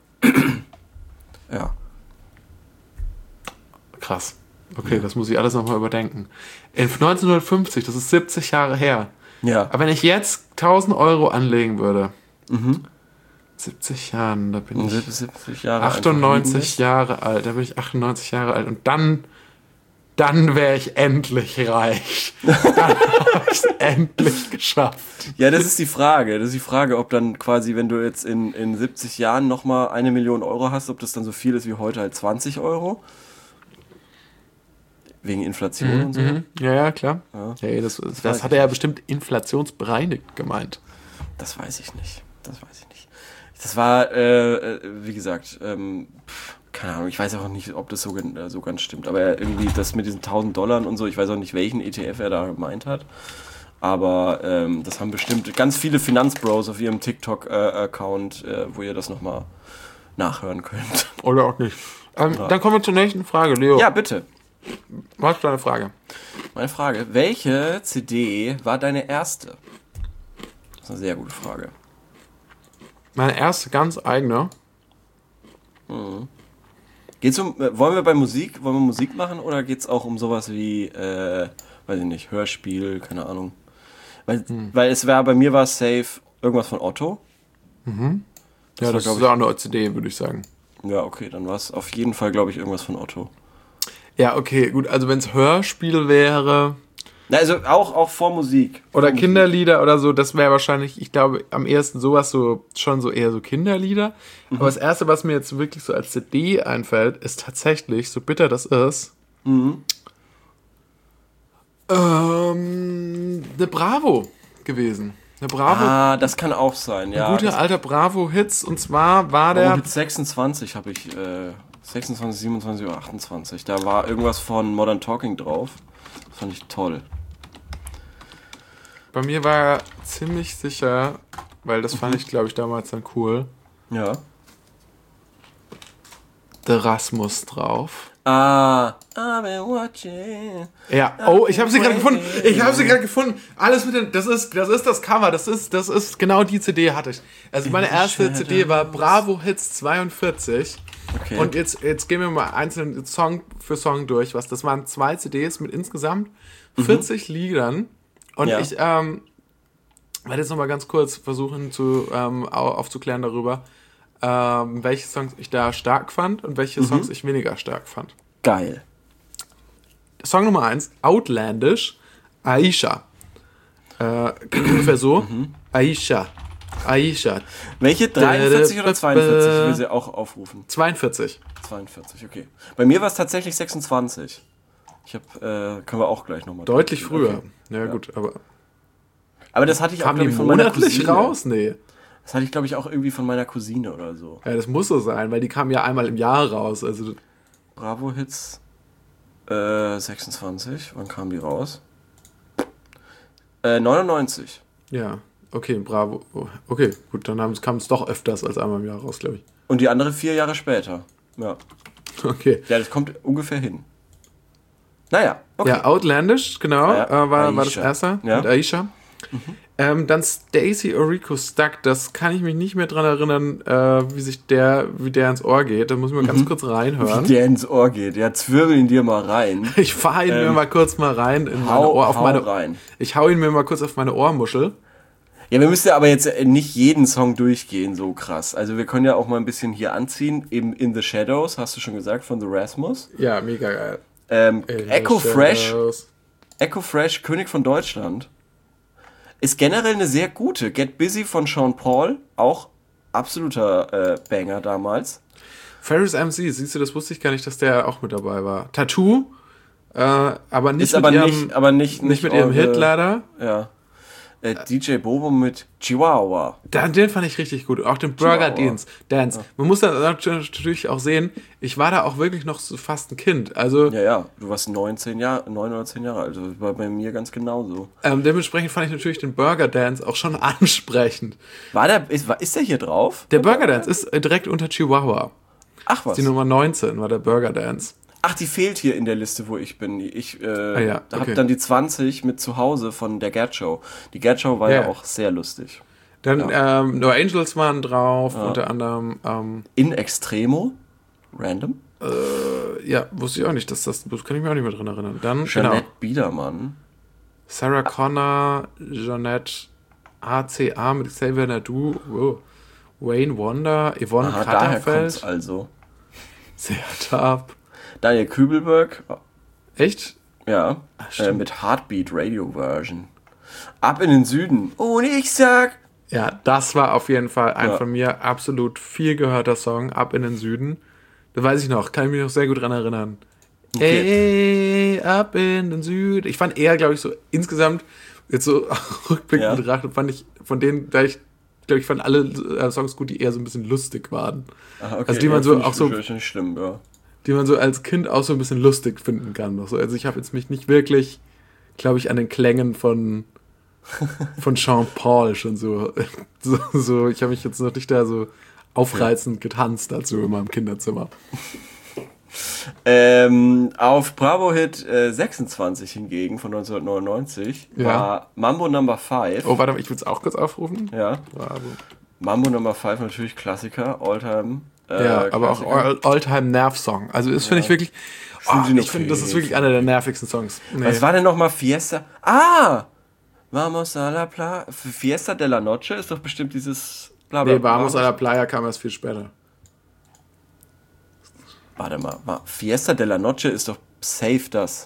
Ja. Krass. Okay, das muss ich alles nochmal überdenken. In neunzehnhundertfünfzig, das ist siebzig Jahre her. Ja. Aber wenn ich jetzt tausend Euro anlegen würde, Mhm. siebzig Jahren, da bin ich siebzig Jahre einfach achtundneunzig liegen Jahre alt, da bin ich achtundneunzig Jahre alt und dann, dann wäre ich endlich reich. Dann habe ich es endlich geschafft. lässt. Ja, das ist die Frage. Das ist die Frage, ob dann quasi, wenn du jetzt in, in siebzig Jahren nochmal eine Million Euro hast, ob das dann so viel ist wie heute halt zwanzig Euro. Wegen Inflation und so. Mhm. Ja, ja, klar. Ja. Hey, das, das, weiß das hat ich er ja nicht. bestimmt inflationsbereinigt gemeint. Das weiß ich nicht. Das weiß ich nicht. Das war, äh, äh, wie gesagt, ähm, pff, keine Ahnung, ich weiß auch nicht, ob das so, gen- äh, so ganz stimmt. Aber er irgendwie das mit diesen tausend Dollar und so, ich weiß auch nicht, welchen E T F er da gemeint hat. Aber ähm, das haben bestimmt ganz viele Finanzbros auf ihrem TikTok-Account, äh, wo ihr das nochmal nachhören könnt. Oder auch nicht. Ähm, Ja. Dann kommen wir zur nächsten Frage, Leo. Ja, bitte. Was für eine Frage? Meine Frage, welche C D war deine erste? Das ist eine sehr gute Frage. Meine erste ganz eigene. Geht's um, äh, wollen wir bei Musik, wollen wir Musik machen oder geht's auch um sowas wie, äh, weiß ich nicht, Hörspiel, keine Ahnung. Weil, weil es war, bei mir war es safe irgendwas von Otto. Ja, war, das glaub ist ich- auch eine C D, würde ich sagen. Ja, okay, dann war es auf jeden Fall, glaube ich, irgendwas von Otto. Ja, okay, gut. Also wenn es Hörspiel wäre Na, also auch, auch vor Musik. oder Vor Kinderlieder oder so, das wäre wahrscheinlich, ich glaube, am ehesten sowas so, schon so eher so Kinderlieder. Aber das Erste, was mir jetzt wirklich so als C D einfällt, ist tatsächlich, so bitter das ist, Mhm. ähm, eine Bravo gewesen. Eine Bravo, Ah, das kann auch sein, ja. ein guter das, alter Bravo-Hits. Und zwar war aber der, mit sechsundzwanzig habe ich, äh, sechsundzwanzig, siebenundzwanzig oder achtundzwanzig. Da war irgendwas von Modern Talking drauf. Das fand ich toll. Bei mir war ziemlich sicher, weil das fand ich, glaube ich, damals dann cool, Ja. The Rasmus drauf. Ah, I've been watching. Ja, oh, ich habe sie gerade gefunden. Ich habe sie gerade gefunden. Alles mit den, das ist, das ist das Cover. Das ist, das ist genau die C D hatte ich. Also meine erste C D war Bravo Hits zweiundvierzig. Okay. Und jetzt, jetzt gehen wir mal einzeln Song für Song durch. Was? Das waren zwei C Ds mit insgesamt vierzig mhm. Liedern. Und ja. ich ähm, werde jetzt noch mal ganz kurz versuchen zu ähm, aufzuklären darüber, ähm, welche Songs ich da stark fand und welche mhm. Songs ich weniger stark fand. Geil. Song Nummer eins, Outlandish, Aisha. Äh, klingt ungefähr so. Mhm. Aisha. Aisha. Welche? dreiundvierzig oder zweiundvierzig? Ich will sie auch aufrufen. zweiundvierzig. zweiundvierzig, okay. Bei mir war es tatsächlich sechsundzwanzig. Ich hab, äh, können wir auch gleich nochmal. Deutlich früher. Okay. Ja, ja, gut, aber. Aber das hatte ich auch, glaube ich, von meiner Cousine. Raus? Nee. Das hatte ich, glaube ich, auch irgendwie von meiner Cousine oder so. Ja, das muss so sein, weil die kamen ja einmal im Jahr raus. Also Bravo Hits äh, sechsundzwanzig. Wann kamen die raus? Äh, neunundneunzig. Ja, okay, Bravo. Okay, gut, dann kam es doch öfters als einmal im Jahr raus, glaube ich. Und die andere vier Jahre später. Ja. Okay. Ja, das kommt ungefähr hin. Naja, okay. Ja, Outlandish, genau, ja, äh, war, war das erste ja. mit Aisha. Mhm. Ähm, dann Stacey Orrico Stuck, das kann ich mich nicht mehr dran erinnern, äh, wie sich der, wie der ins Ohr geht. Da muss ich mal mhm. ganz kurz reinhören. Wie der ins Ohr geht, ja, zwirbel ihn dir mal rein. Ich fahre ihn ähm, mir mal kurz mal rein in hau, meine Ohr, auf hau meine, rein. Ich hau ihn mir mal kurz auf meine Ohrmuschel. Ja, wir müssen ja aber jetzt nicht jeden Song durchgehen, so krass. Also wir können ja auch mal ein bisschen hier anziehen. Eben In the Shadows, hast du schon gesagt, von The Rasmus. Ja, mega geil. Ähm, Echo Fresh, Echo Fresh, König von Deutschland. Ist generell eine sehr gute. Get Busy von Sean Paul, auch absoluter äh, Banger damals. Ferris M C, siehst du, das wusste ich gar nicht, dass der auch mit dabei war. Tattoo, äh, aber nicht ist mit aber ihrem, nicht, aber nicht, nicht, nicht mit ihrem eure, Hit leider. Ja. Äh, D J Bobo mit Chihuahua. Den, den fand ich richtig gut. Auch den Burger Dance. Dance. Ja. Man muss dann natürlich auch sehen, ich war da auch wirklich noch so fast ein Kind. Also, ja, ja, du warst neunzehn Jahre, neun oder zehn Jahre alt. Das war bei mir ganz genauso. Ähm, dementsprechend fand ich natürlich den Burger Dance auch schon ansprechend. War der, ist, ist der hier drauf? Der Burger Dance ist direkt unter Chihuahua. Ach was. Die Nummer neunzehn war der Burger Dance. Ach, die fehlt hier in der Liste, wo ich bin. Ich äh, ah, ja. okay. habe dann die zwanzig mit zu Hause von der Gerd Show. Die Gerd Show war ja, ja auch sehr lustig. Dann ja. ähm, No Angels waren drauf, ja. unter anderem ähm, In Extremo, random. Äh, ja, wusste ich auch nicht, dass das, das kann ich mir auch nicht mehr dran erinnern. Dann Jeanette genau. Biedermann. Sarah Connor, Jeanette A C A mit Xavier Nadu, wow. Wayne Wonder, Yvonne Aha, Katterfeld. Daher kommt's also. Sehr tough. Daniel Kübelberg. Echt? Ja, Ach, äh, mit Heartbeat Radio Version. Ab in den Süden. Und ich sag... Ja, das war auf jeden Fall ein ja. von mir absolut viel gehörter Song, Ab in den Süden. Da weiß ich noch, kann ich mich noch sehr gut dran erinnern. Okay. Ey, ab in den Süden. Ich fand eher, glaube ich, so insgesamt, jetzt so rückblickend ja. betrachtet, fand ich von denen, da ich glaube, ich fand alle äh, Songs gut, die eher so ein bisschen lustig waren. Aha, okay. Also die man ja, so ich, auch so... nicht schlimm, ja. Die man so als Kind auch so ein bisschen lustig finden kann. Also ich habe jetzt mich nicht wirklich, glaube ich, an den Klängen von, von Sean Paul schon so, so, so ich habe mich jetzt noch nicht da so aufreizend getanzt dazu in meinem Kinderzimmer. Ähm, auf Bravo Hit äh, sechsundzwanzig hingegen von neunzehnhundertneunundneunzig ja. war Mambo Number five. Oh, warte mal, ich will es auch kurz aufrufen. Ja. Bravo. Mambo Number five natürlich Klassiker, Alltime. Äh, ja, Klassiker. aber auch All, All-Time Nerv-Song. Also das finde ja. ich wirklich, oh, ich okay. finde, das ist wirklich einer der nervigsten Songs. Nee. Was war denn nochmal Fiesta? Ah! Vamos a la Playa. Fiesta de la Noche ist doch bestimmt dieses Blabla. Nee, Vamos a la Playa kam erst viel später. Warte mal, Fiesta de la Noche ist doch safe das.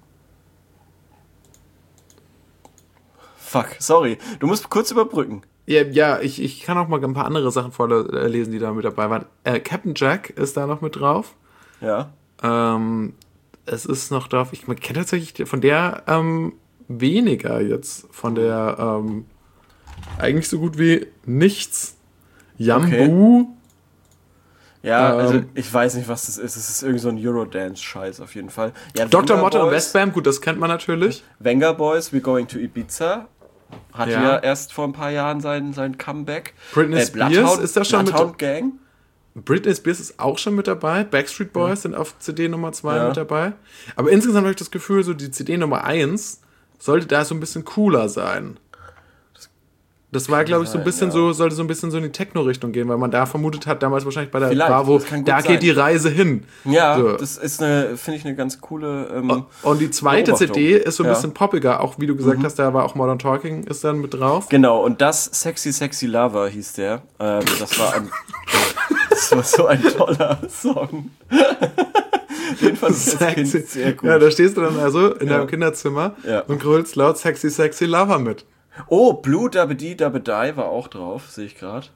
Fuck, sorry. Du musst kurz überbrücken. Ja, ja ich, ich kann auch mal ein paar andere Sachen vorlesen, die da mit dabei waren. Äh, Captain Jack ist da noch mit drauf. Ja. Ähm, es ist noch drauf, ich kenne tatsächlich von der ähm, weniger jetzt. Von der ähm, eigentlich so gut wie nichts. Jambu. Okay. Ja, Ähm, also ich weiß nicht, was das ist. Es ist irgend so ein Eurodance-Scheiß auf jeden Fall. Ja, Doktor Venga Motte und Boys- Westbam, gut, das kennt man natürlich. Venga Boys, We're Going to Ibiza. Hatte Ja. ja, erst vor ein paar Jahren sein, sein Comeback. Britney Spears Bloodhound- ist da schon mit- Bloodhound Gang. Britney Spears ist auch schon mit dabei. Backstreet Boys sind auf C D Nummer zwei Ja. mit dabei. Aber insgesamt habe ich das Gefühl, so die C D Nummer eins sollte da so ein bisschen cooler sein. Das war, glaube ich, so ein sein, bisschen ja. so, sollte so ein bisschen so in die Techno-Richtung gehen, weil man da vermutet hat, damals wahrscheinlich bei der Vielleicht, Bravo, das kann gut da sein. geht die Reise hin. Ja, So. das ist eine, finde ich, eine ganz coole. Ähm, Und die zweite C Beobachtung. D ist so ein Ja. bisschen poppiger, auch wie du gesagt hast, da war auch Modern Talking ist dann mit drauf. Genau, und das Sexy Sexy Lover hieß der. Ähm, das war ein. Das war so ein toller Song. Den fand ich als Kind sehr gut. Ja, da stehst du dann also in Ja. deinem Kinderzimmer Ja. und grölst laut Sexy Sexy Lover mit. Oh, Blue Dabba Dee Dabba Die war auch drauf, sehe ich gerade.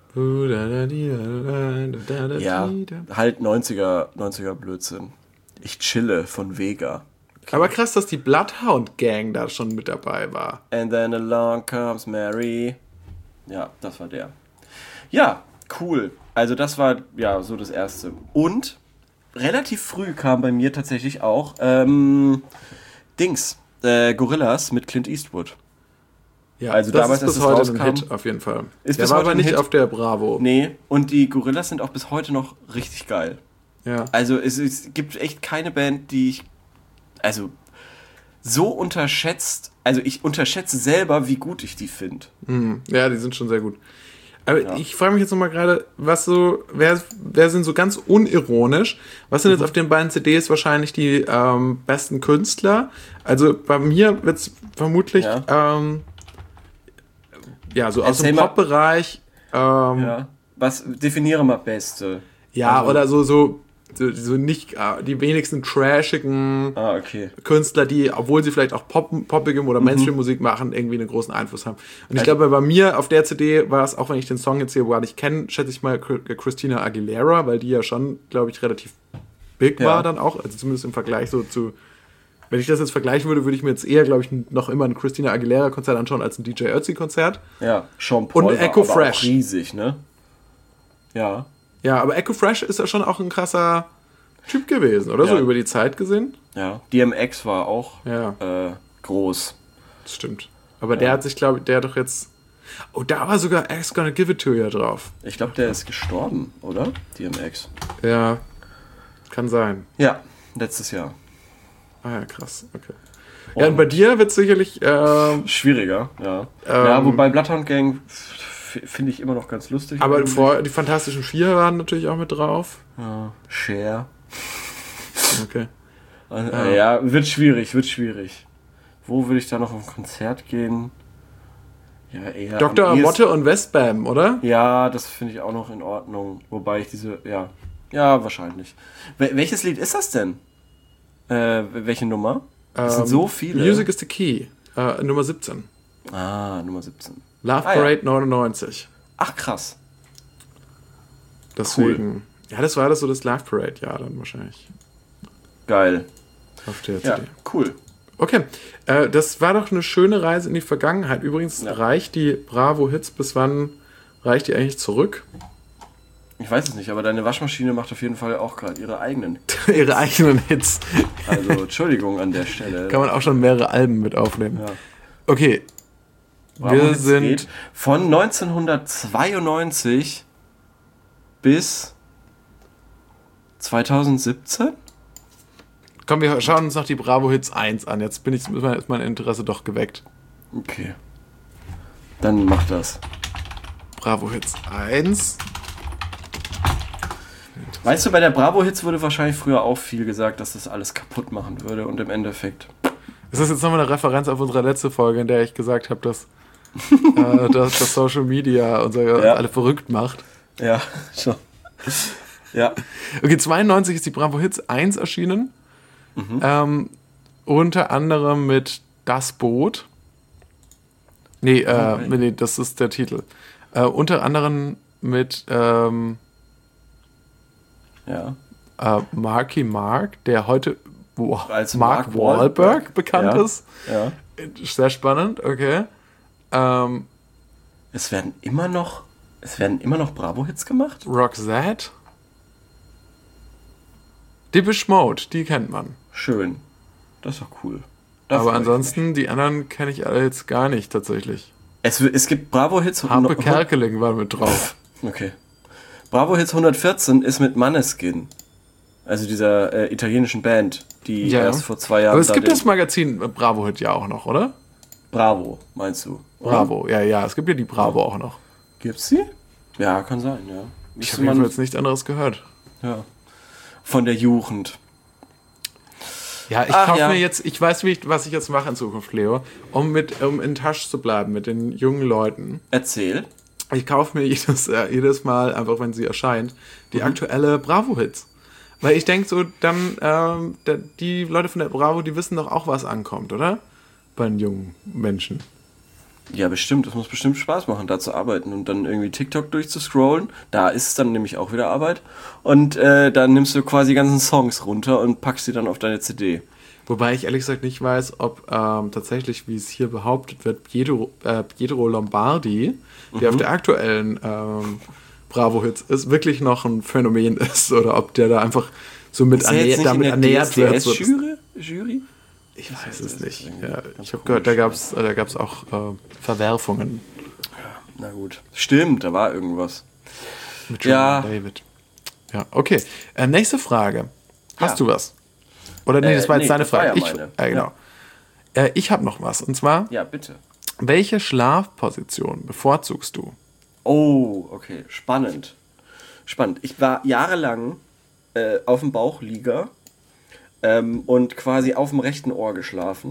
Ja, halt neunziger, neunziger Blödsinn. Ich chille von Vega. Aber krass, dass die Bloodhound Gang da schon mit dabei war. And then along comes Mary. Ja, das war der. Ja, cool. Also das war ja so das Erste. Und relativ früh kam bei mir tatsächlich auch ähm, Dings, äh, Gorillas mit Clint Eastwood. Ja, Also das damals, ist als bis es heute rauskam- ein Hit auf jeden Fall. Ist Der bis war heute aber ein nicht Hit. auf der Bravo. Nee, und die Gorillas sind auch bis heute noch richtig geil. Ja. Also es, es gibt echt keine Band, die ich also so unterschätzt, also ich unterschätze selber, wie gut ich die finde. Mhm. Ja, die sind schon sehr gut. Aber Ja. ich frage mich jetzt nochmal gerade, was so, wer, wer sind so ganz unironisch, was sind Mhm. jetzt auf den beiden C Ds wahrscheinlich die ähm, besten Künstler? Also bei mir wird es vermutlich, Ja. ja, ähm, ja so aus Erzähl dem mal- Pop-Bereich, ähm, ja, Ja. Was definiere mal Beste? Also- oder so, so, so, so nicht äh, die wenigsten trashigen Ah, okay. Künstler, die, obwohl sie vielleicht auch Pop, poppigem Mhm. oder Mainstream-Musik machen, irgendwie einen großen Einfluss haben. Und ich Also- glaube, bei mir auf der C D war es, auch wenn ich den Song jetzt hier gar nicht kenne, schätze ich mal Chr- Christina Aguilera, weil die ja schon, glaube ich, relativ big Ja. war dann auch, also zumindest im Vergleich so zu, wenn ich das jetzt vergleichen würde, würde ich mir jetzt eher, glaube ich, noch immer ein Christina Aguilera-Konzert anschauen als ein D J Ötzi-Konzert. Ja, Sean Paul Und war Echo aber auch Fresh. riesig, ne? Ja. Ja, aber Echo Fresh ist ja schon auch ein krasser Typ gewesen, oder so Ja. über die Zeit gesehen. Ja. D M X war auch Ja. äh, groß. Das stimmt. Aber der hat sich, glaube ich, der hat doch jetzt. Oh, da war sogar X Gonna Give It To You drauf. Ich glaube, der ist gestorben, oder? D M X. Ja, kann sein. Ja, letztes Jahr. Ah ja, krass, okay. Ja, und bei dir wird es sicherlich. Ähm, Schwieriger, ja. Ähm, ja, wobei Bloodhound Gang f- finde ich immer noch ganz lustig. aber eigentlich. vor, die Fantastischen Vier waren natürlich auch mit drauf. Ja, Cher. Okay. Äh, ja, wird schwierig, wird schwierig. Wo würde ich da noch auf ein Konzert gehen? Ja, eher. Doktor am ehesten- Motte und Westbam, oder? Ja, das finde ich auch noch in Ordnung. Wobei ich diese, ja, ja, wahrscheinlich. Wel welches Lied ist das denn? Äh, welche Nummer? Das sind Ähm, so viele. Music is the Key, äh, Nummer siebzehn. Ah, Nummer siebzehn. Love Ah, ja. Parade neunundneunzig. Ach, krass. Deswegen. Ja, das war das so das Love Parade-Jahr dann wahrscheinlich. Geil. Auf der Ja, C D. cool. Okay, äh, das war doch eine schöne Reise in die Vergangenheit. Übrigens Ja. reicht die Bravo Hits, bis wann reicht die eigentlich zurück? Ich weiß es nicht, aber deine Waschmaschine macht auf jeden Fall auch gerade ihre eigenen. Ihre eigenen Hits. Also, Entschuldigung an der Stelle. Kann man auch schon mehrere Alben mit aufnehmen. Ja. Okay, Bravo wir Hits sind... geht von neunzehnhundertzweiundneunzig bis zweitausendsiebzehn? Komm, wir schauen uns noch die Bravo Hits eins an. Jetzt bin ich, ist mein ist mein Interesse doch geweckt. Okay. Dann mach das. Bravo Hits eins. Weißt du, bei der Bravo-Hits wurde wahrscheinlich früher auch viel gesagt, dass das alles kaputt machen würde und im Endeffekt. Ist das jetzt nochmal eine Referenz auf unsere letzte Folge, in der ich gesagt habe, dass, äh, dass, dass Social Media uns Ja. alle verrückt macht? Ja, schon. Ja. Okay, zweiundneunzig ist die Bravo Hits eins erschienen. Ähm, unter anderem mit Das Boot. Nee, äh, Oh, ey. nee, das ist der Titel. Äh, unter anderem mit ähm, Ja. äh, Marky Mark, der heute wow, Als Mark, Mark Wahlberg, Wahlberg bekannt ja. ist. Ja. Sehr spannend, okay. Ähm, Es werden immer noch. Es werden immer noch Bravo-Hits gemacht? Roxette. Depeche Mode, die kennt man. Schön. Das ist doch cool. Da Aber ansonsten, die anderen kenne ich alle jetzt gar nicht tatsächlich. Es, es gibt Bravo-Hits... Harpe Kerkeling war mit drauf. Okay. Bravo-Hits hundertvierzehn ist mit Maneskin. Also dieser äh, italienischen Band, die ja. erst vor zwei Jahren... Aber es da gibt das Magazin Bravo-Hit ja auch noch, oder? Bravo, meinst du? Oder? Bravo, ja, ja. Es gibt ja die Bravo ja. auch noch. Gibt's die? Ja, kann sein, ja. Ich habe jetzt nichts anderes gehört. Ja. Von der Jugend. Ja, ich kaufe ja. mir jetzt, ich weiß, wie ich, was ich jetzt mache in Zukunft, Leo, um mit um in Touch zu bleiben mit den jungen Leuten. Erzähl. Ich kaufe mir jedes, äh, jedes Mal, einfach wenn sie erscheint, die mhm. aktuelle Bravo-Hits. Weil ich denke so, dann, ähm, die Leute von der Bravo, die wissen doch auch, was ankommt, oder? Bei den jungen Menschen. Ja, bestimmt. Das muss bestimmt Spaß machen, da zu arbeiten und dann irgendwie TikTok durchzuscrollen. Da ist es dann nämlich auch wieder Arbeit. Und äh, dann nimmst du quasi die ganzen Songs runter und packst sie dann auf deine C D. Wobei ich ehrlich gesagt nicht weiß, ob ähm, tatsächlich, wie es hier behauptet wird, Pietro, äh, Pietro Lombardi, mhm. der auf der aktuellen ähm, Bravo-Hits ist, wirklich noch ein Phänomen ist. Oder ob der da einfach so mit ernähr- damit ernährt wird. So Jury? Jury? Ich weiß es nicht. Ja, ich habe gehört, da gab es da gab's auch äh, Verwerfungen. Ja, na gut. Stimmt, da war irgendwas. Mit ja. David. Ja, okay. Äh, nächste Frage. Hast ja. du was? Oder nee, das war jetzt äh, nee, deine Frage. Ja ich, äh, genau. Ja. Äh, ich habe noch was. Und zwar, ja, bitte. Welche Schlafposition bevorzugst du? Oh, okay. Spannend. Spannend. Ich war jahrelang äh, auf dem Bauchlieger ähm, und quasi auf dem rechten Ohr geschlafen,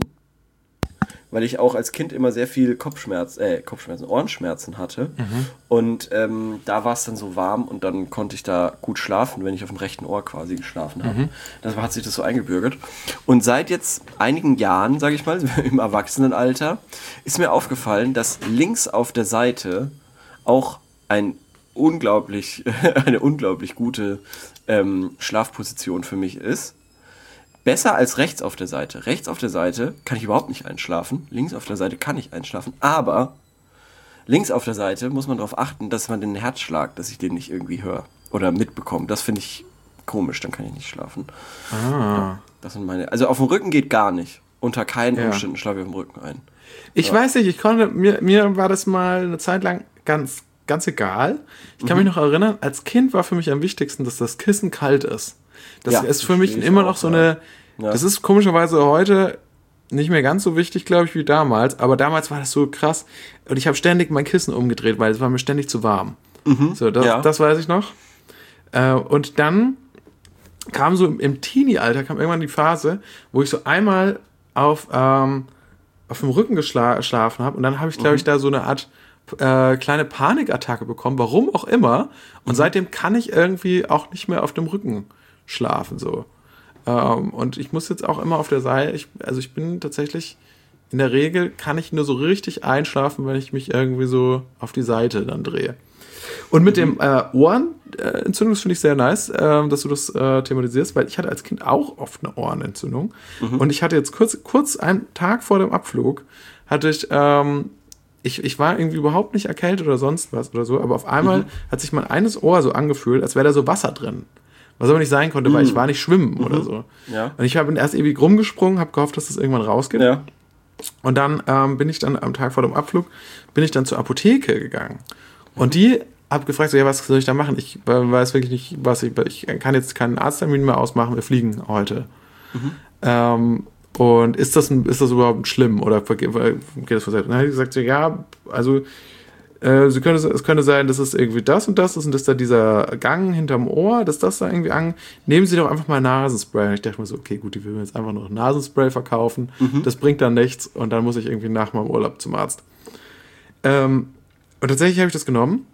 weil ich auch als Kind immer sehr viel Kopfschmerz, äh, Kopfschmerzen, Ohrenschmerzen hatte. Mhm. Und ähm, da war es dann so warm und dann konnte ich da gut schlafen, wenn ich auf dem rechten Ohr quasi geschlafen habe. Mhm. Das hat sich das so eingebürgert. Und seit jetzt einigen Jahren, sage ich mal, im Erwachsenenalter, ist mir aufgefallen, dass links auf der Seite auch ein unglaublich, eine unglaublich gute ähm, Schlafposition für mich ist. Besser als rechts auf der Seite. Rechts auf der Seite kann ich überhaupt nicht einschlafen. Links auf der Seite kann ich einschlafen. Aber links auf der Seite muss man darauf achten, dass man den Herzschlag, dass ich den nicht irgendwie höre oder mitbekomme. Das finde ich komisch, dann kann ich nicht schlafen. Ah. Ja, das sind meine. Also auf dem Rücken geht gar nicht. Unter keinen ja. Umständen schlafe ich auf dem Rücken ein. Ich ja. weiß nicht, ich konnte, mir, mir war das mal eine Zeit lang ganz, ganz egal. Ich kann mhm. mich noch erinnern, als Kind war für mich am wichtigsten, dass das Kissen kalt ist. Das ja, ist für mich immer noch so eine, ja. das ist komischerweise heute nicht mehr ganz so wichtig, glaube ich, wie damals, aber damals war das so krass und ich habe ständig mein Kissen umgedreht, weil es war mir ständig zu warm. Mhm. So, das, ja. das weiß ich noch. Und dann kam so im Teenie-Alter, kam irgendwann die Phase, wo ich so einmal auf, ähm, auf dem Rücken geschla- geschlafen habe und dann habe ich, glaube mhm. ich, da so eine Art Äh, kleine Panikattacke bekommen, warum auch immer. Und mhm. seitdem kann ich irgendwie auch nicht mehr auf dem Rücken schlafen. So. Ähm, und ich muss jetzt auch immer auf der Seite, ich, also ich bin tatsächlich, in der Regel kann ich nur so richtig einschlafen, wenn ich mich irgendwie so auf die Seite dann drehe. Und mit mhm. dem äh, Ohrenentzündung, das finde ich sehr nice, äh, dass du das äh, thematisierst, weil ich hatte als Kind auch oft eine Ohrenentzündung. Mhm. Und ich hatte jetzt kurz, kurz einen Tag vor dem Abflug, hatte ich ähm, Ich, ich war irgendwie überhaupt nicht erkältet oder sonst was oder so, aber auf einmal mhm. hat sich mein eines Ohr so angefühlt, als wäre da so Wasser drin. Was aber nicht sein konnte, mhm. weil ich war nicht schwimmen mhm. oder so. Ja. Und ich habe erst ewig rumgesprungen, habe gehofft, dass das irgendwann rausgeht. Ja. Und dann ähm, bin ich dann am Tag vor dem Abflug, bin ich dann zur Apotheke gegangen. Und mhm. die habe gefragt, so, ja, was soll ich da machen? Ich weiß wirklich nicht, was ich, ich kann jetzt keinen Arzttermin mehr ausmachen, wir fliegen heute. Mhm. Ähm, Und ist das, ein, ist das überhaupt schlimm? Oder geht das vor? Dann hat sie gesagt, ja, also äh, sie könnte, es könnte sein, dass es irgendwie das und das ist und dass da dieser Gang hinterm Ohr, dass das da irgendwie an. Nehmen Sie doch einfach mal Nasenspray. Und ich dachte mir so, okay, gut, die will mir jetzt einfach noch Nasenspray verkaufen. Mhm. Das bringt dann nichts und dann muss ich irgendwie nach meinem Urlaub zum Arzt. Ähm, und tatsächlich habe ich das genommen.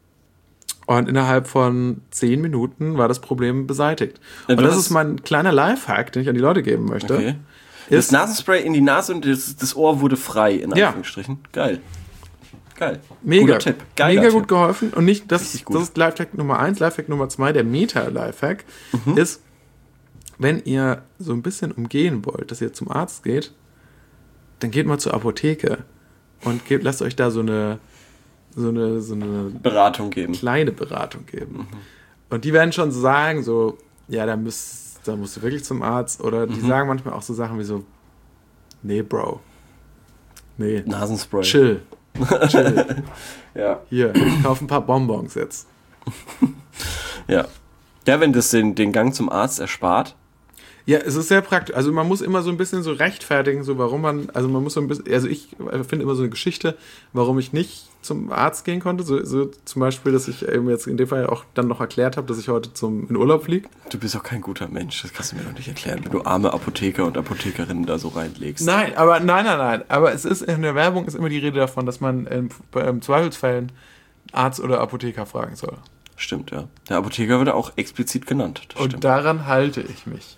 Und innerhalb von zehn Minuten war das Problem beseitigt. Ja, und das ist mein kleiner Lifehack, den ich an die Leute geben möchte. Okay. Das Nasenspray in die Nase und das, das Ohr wurde frei, in Anführungsstrichen. Ja. Geil. Geil. Mega. Guter Tipp. Geiler Mega gut Tipp. Geholfen. Und nicht, das, das ist Lifehack Nummer eins. Lifehack Nummer zwei, der Meta-Lifehack, mhm. ist, wenn ihr so ein bisschen umgehen wollt, dass ihr zum Arzt geht, dann geht mal zur Apotheke und gebt, lasst euch da so eine, so eine, so eine Beratung geben. Kleine Beratung geben. Mhm. Und die werden schon sagen, so, ja, da müsst da musst du wirklich zum Arzt. Oder die mhm. sagen manchmal auch so Sachen wie so, nee, Bro. Nee. Nasenspray. Chill. Chill. Ja. Hier, kauf ein paar Bonbons jetzt. Ja. Ja, wenn das den, den Gang zum Arzt erspart. Ja, es ist sehr praktisch. Also man muss immer so ein bisschen so rechtfertigen, so warum man, also man muss so ein bisschen, also ich finde immer so eine Geschichte, warum ich nicht zum Arzt gehen konnte. So, so zum Beispiel, dass ich eben jetzt in dem Fall auch dann noch erklärt habe, dass ich heute zum in Urlaub fliege. Du bist auch kein guter Mensch, das kannst du mir doch nicht erklären, wenn du arme Apotheker und Apothekerinnen da so reinlegst. Nein, aber nein, nein, nein. Aber es ist in der Werbung ist immer die Rede davon, dass man in, in Zweifelsfällen Arzt oder Apotheker fragen soll. Stimmt, ja. Der Apotheker wird auch explizit genannt. Das und stimmt. Daran halte ich mich.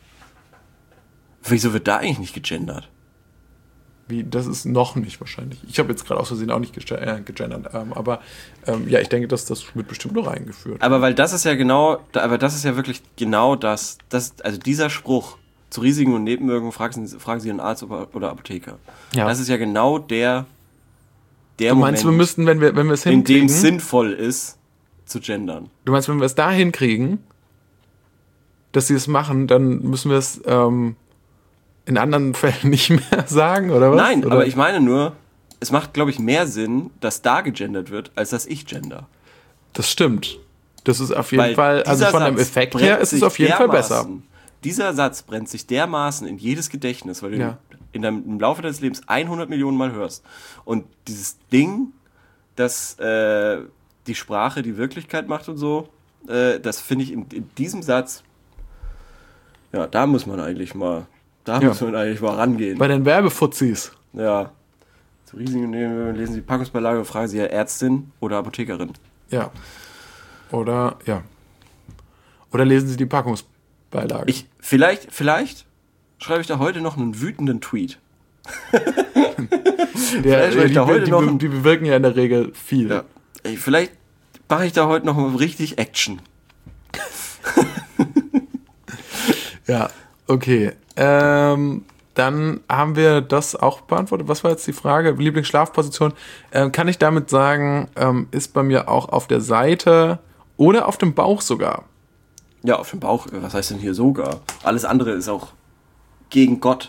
Wieso wird da eigentlich nicht gegendert? Wie, das ist noch nicht wahrscheinlich. Ich habe jetzt gerade aus Versehen auch nicht äh, gegendert. Ähm, aber ähm, ja, ich denke, dass das wird bestimmt noch eingeführt. Aber weil das ist ja genau, aber das ist ja wirklich genau das, das also dieser Spruch, zu Risiken und Nebenwirkungen fragen Sie, fragen Sie einen Arzt oder Apotheker. Ja. Das ist ja genau der, der du meinst, Moment, wir müssten, wenn wir, wenn wir es hinkriegen, in dem es sinnvoll ist, zu gendern. Du meinst, wenn wir es da hinkriegen, dass sie es machen, dann müssen wir es ähm, in anderen Fällen nicht mehr sagen, oder was? Nein, oder? Aber ich meine nur, es macht, glaube ich, mehr Sinn, dass da gegendert wird, als dass ich gender. Das stimmt. Das ist auf jeden Weil Fall, also von dem Effekt her ist es auf jeden Fall besser. Dieser Satz brennt sich dermaßen in jedes Gedächtnis, weil du ja. in deinem, im Laufe deines Lebens hundert Millionen Mal hörst. Und dieses Ding, das äh, die Sprache die Wirklichkeit macht und so, äh, das finde ich in, in diesem Satz, ja, da muss man eigentlich mal Da ja. muss man eigentlich mal rangehen. Bei den Werbefuzis. Ja. Zu Risiken lesen Sie die Packungsbeilage und fragen Sie ja Ärztin oder Apothekerin. Ja. Oder, ja. Oder lesen Sie die Packungsbeilage. Ich, vielleicht, vielleicht schreibe ich da heute noch einen wütenden Tweet. Der, ja, die, da heute die, noch die, die bewirken ja in der Regel viel. Ja. Ey, vielleicht mache ich da heute noch mal richtig Action. Ja, okay. Ähm, dann haben wir das auch beantwortet. Was war jetzt die Frage? Lieblingsschlafposition. Ähm, kann ich damit sagen, ähm, ist bei mir auch auf der Seite oder auf dem Bauch sogar? Ja, auf dem Bauch. Was heißt denn hier sogar? Alles andere ist auch gegen Gott.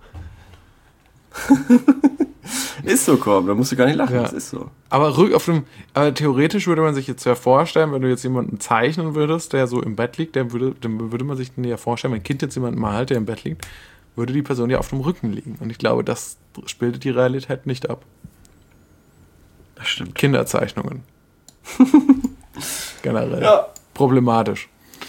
Ist so, Korb, da musst du gar nicht lachen, ja. Das ist so. Aber rück auf dem, aber theoretisch würde man sich jetzt ja vorstellen, wenn du jetzt jemanden zeichnen würdest, der so im Bett liegt, der würde, dann würde man sich den ja vorstellen, wenn ein Kind jetzt jemanden malt, der im Bett liegt, würde die Person ja auf dem Rücken liegen. Und ich glaube, das bildet die Realität nicht ab. Das stimmt. Kinderzeichnungen. Generell. Ja. Problematisch.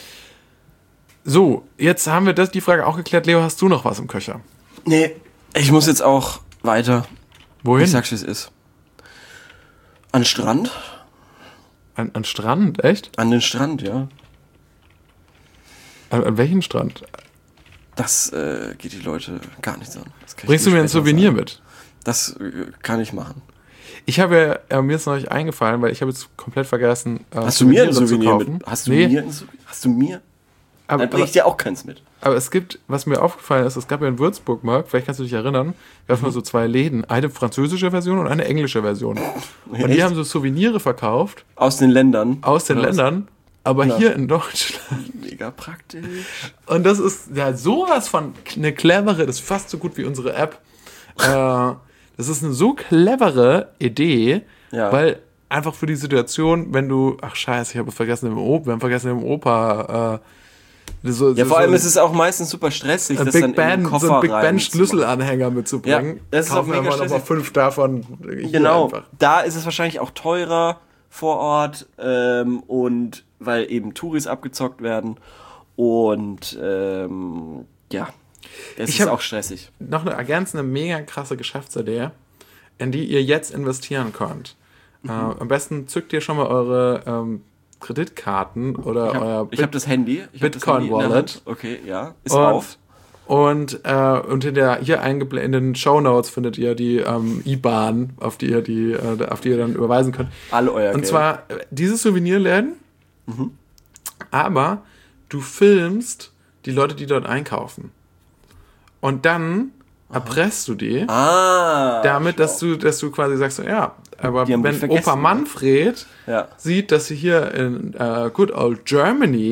So, jetzt haben wir das, die Frage auch geklärt. Leo, hast du noch was im Köcher? Nee, ich muss jetzt auch weiter. Wohin? Ich sag's, wie es ist. An den Strand? An, an Strand, echt? An den Strand, ja. An, an welchen Strand? Das äh, geht die Leute gar nichts an. Bringst du mir ein Souvenir sagen. mit? Das äh, kann ich machen. Ich habe ja, äh, mir ist noch nicht eingefallen, weil ich habe jetzt komplett vergessen, äh, Hast du mir ein Souvenir mit? Hast du nee. mir ein Souvenir? Hast du mir? Aber, Dann bringe ich dir auch keins mit. Aber es gibt, was mir aufgefallen ist, es gab ja in Würzburg mal, vielleicht kannst du dich erinnern, gab es mal so zwei Läden, eine französische Version und eine englische Version. Und Echt? Die haben so Souvenirs verkauft. Aus den Ländern. Aus den Ländern, aber ja. Hier in Deutschland. Mega praktisch. Und das ist ja sowas von eine clevere, das ist fast so gut wie unsere App. äh, das ist eine so clevere Idee, ja. Weil einfach für die Situation, wenn du, ach scheiße, ich habe vergessen im Opa, wir haben vergessen im Opa, äh, So, ja, so, vor allem so ist es auch meistens super stressig, das Big dann Band, in den Koffer so ein Big rein Band Schlüsselanhänger mitzubringen. Ja, das ist auch mega stressig. Noch mal fünf davon. Genau, einfach. Da ist es wahrscheinlich auch teurer vor Ort ähm, und weil eben Touris abgezockt werden und ähm, ja, es ich ist auch stressig. Noch eine ergänzende, mega krasse Geschäftsidee, in die ihr jetzt investieren könnt. Mhm. Äh, am besten zückt ihr schon mal eure ähm, Kreditkarten oder ich hab, euer ich habe das Handy, ich Bitcoin das Handy Wallet. Okay, ja, ist und, auf. Und, äh, und in der hier eingeblendeten Shownotes findet ihr die ähm, I B A N, auf die ihr die, äh, auf die ihr dann überweisen könnt. Alle euer Und Geld. zwar äh, diese Souvenirläden, mhm. aber du filmst die Leute, die dort einkaufen. Und dann Aha. erpresst du die ah, damit, dass du, dass du quasi sagst, so, ja, aber wenn Opa Manfred ja. sieht, dass sie hier in uh, good old Germany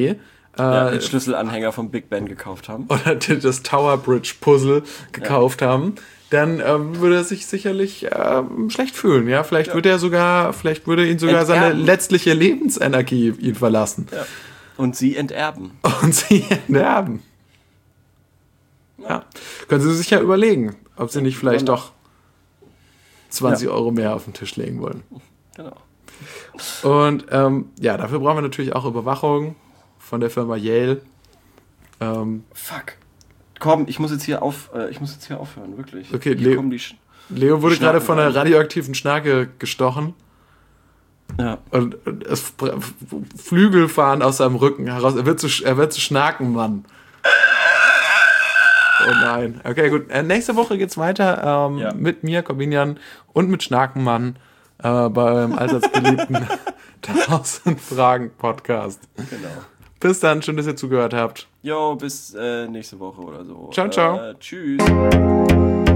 Äh, ja, den Schlüsselanhänger vom Big Ben gekauft haben. Oder das Tower Bridge Puzzle gekauft ja. haben, dann ähm, würde er sich sicherlich ähm, schlecht fühlen. Ja, vielleicht ja. würde er sogar, vielleicht würde ihn sogar enterben. Seine letztliche Lebensenergie ihn verlassen. Ja. Und sie enterben. Und sie enterben. Ja. ja. Können Sie sich ja überlegen, ob Sie nicht vielleicht doch zwanzig ja. Euro mehr auf den Tisch legen wollen. Genau. Und ähm, ja, dafür brauchen wir natürlich auch Überwachung von der Firma Yale. Ähm, Fuck. Komm, ich muss jetzt hier auf, äh, ich muss jetzt hier aufhören, wirklich. Okay, hier Leo, Sch- Leo wurde gerade von einer radioaktiven Schnake gestochen. Ja. Und, und es Flügel fahren aus seinem Rücken heraus. Er wird zu, er wird zu Schnakenmann. Oh nein. Okay, gut. Äh, nächste Woche geht's weiter ähm, ja. mit mir, Corbinian, und mit Schnakenmann äh, beim allseits beliebten tausend Fragen Podcast. Genau. Bis dann, schön, dass ihr zugehört habt. Jo, bis äh, nächste Woche oder so. Ciao, ciao. Äh, tschüss.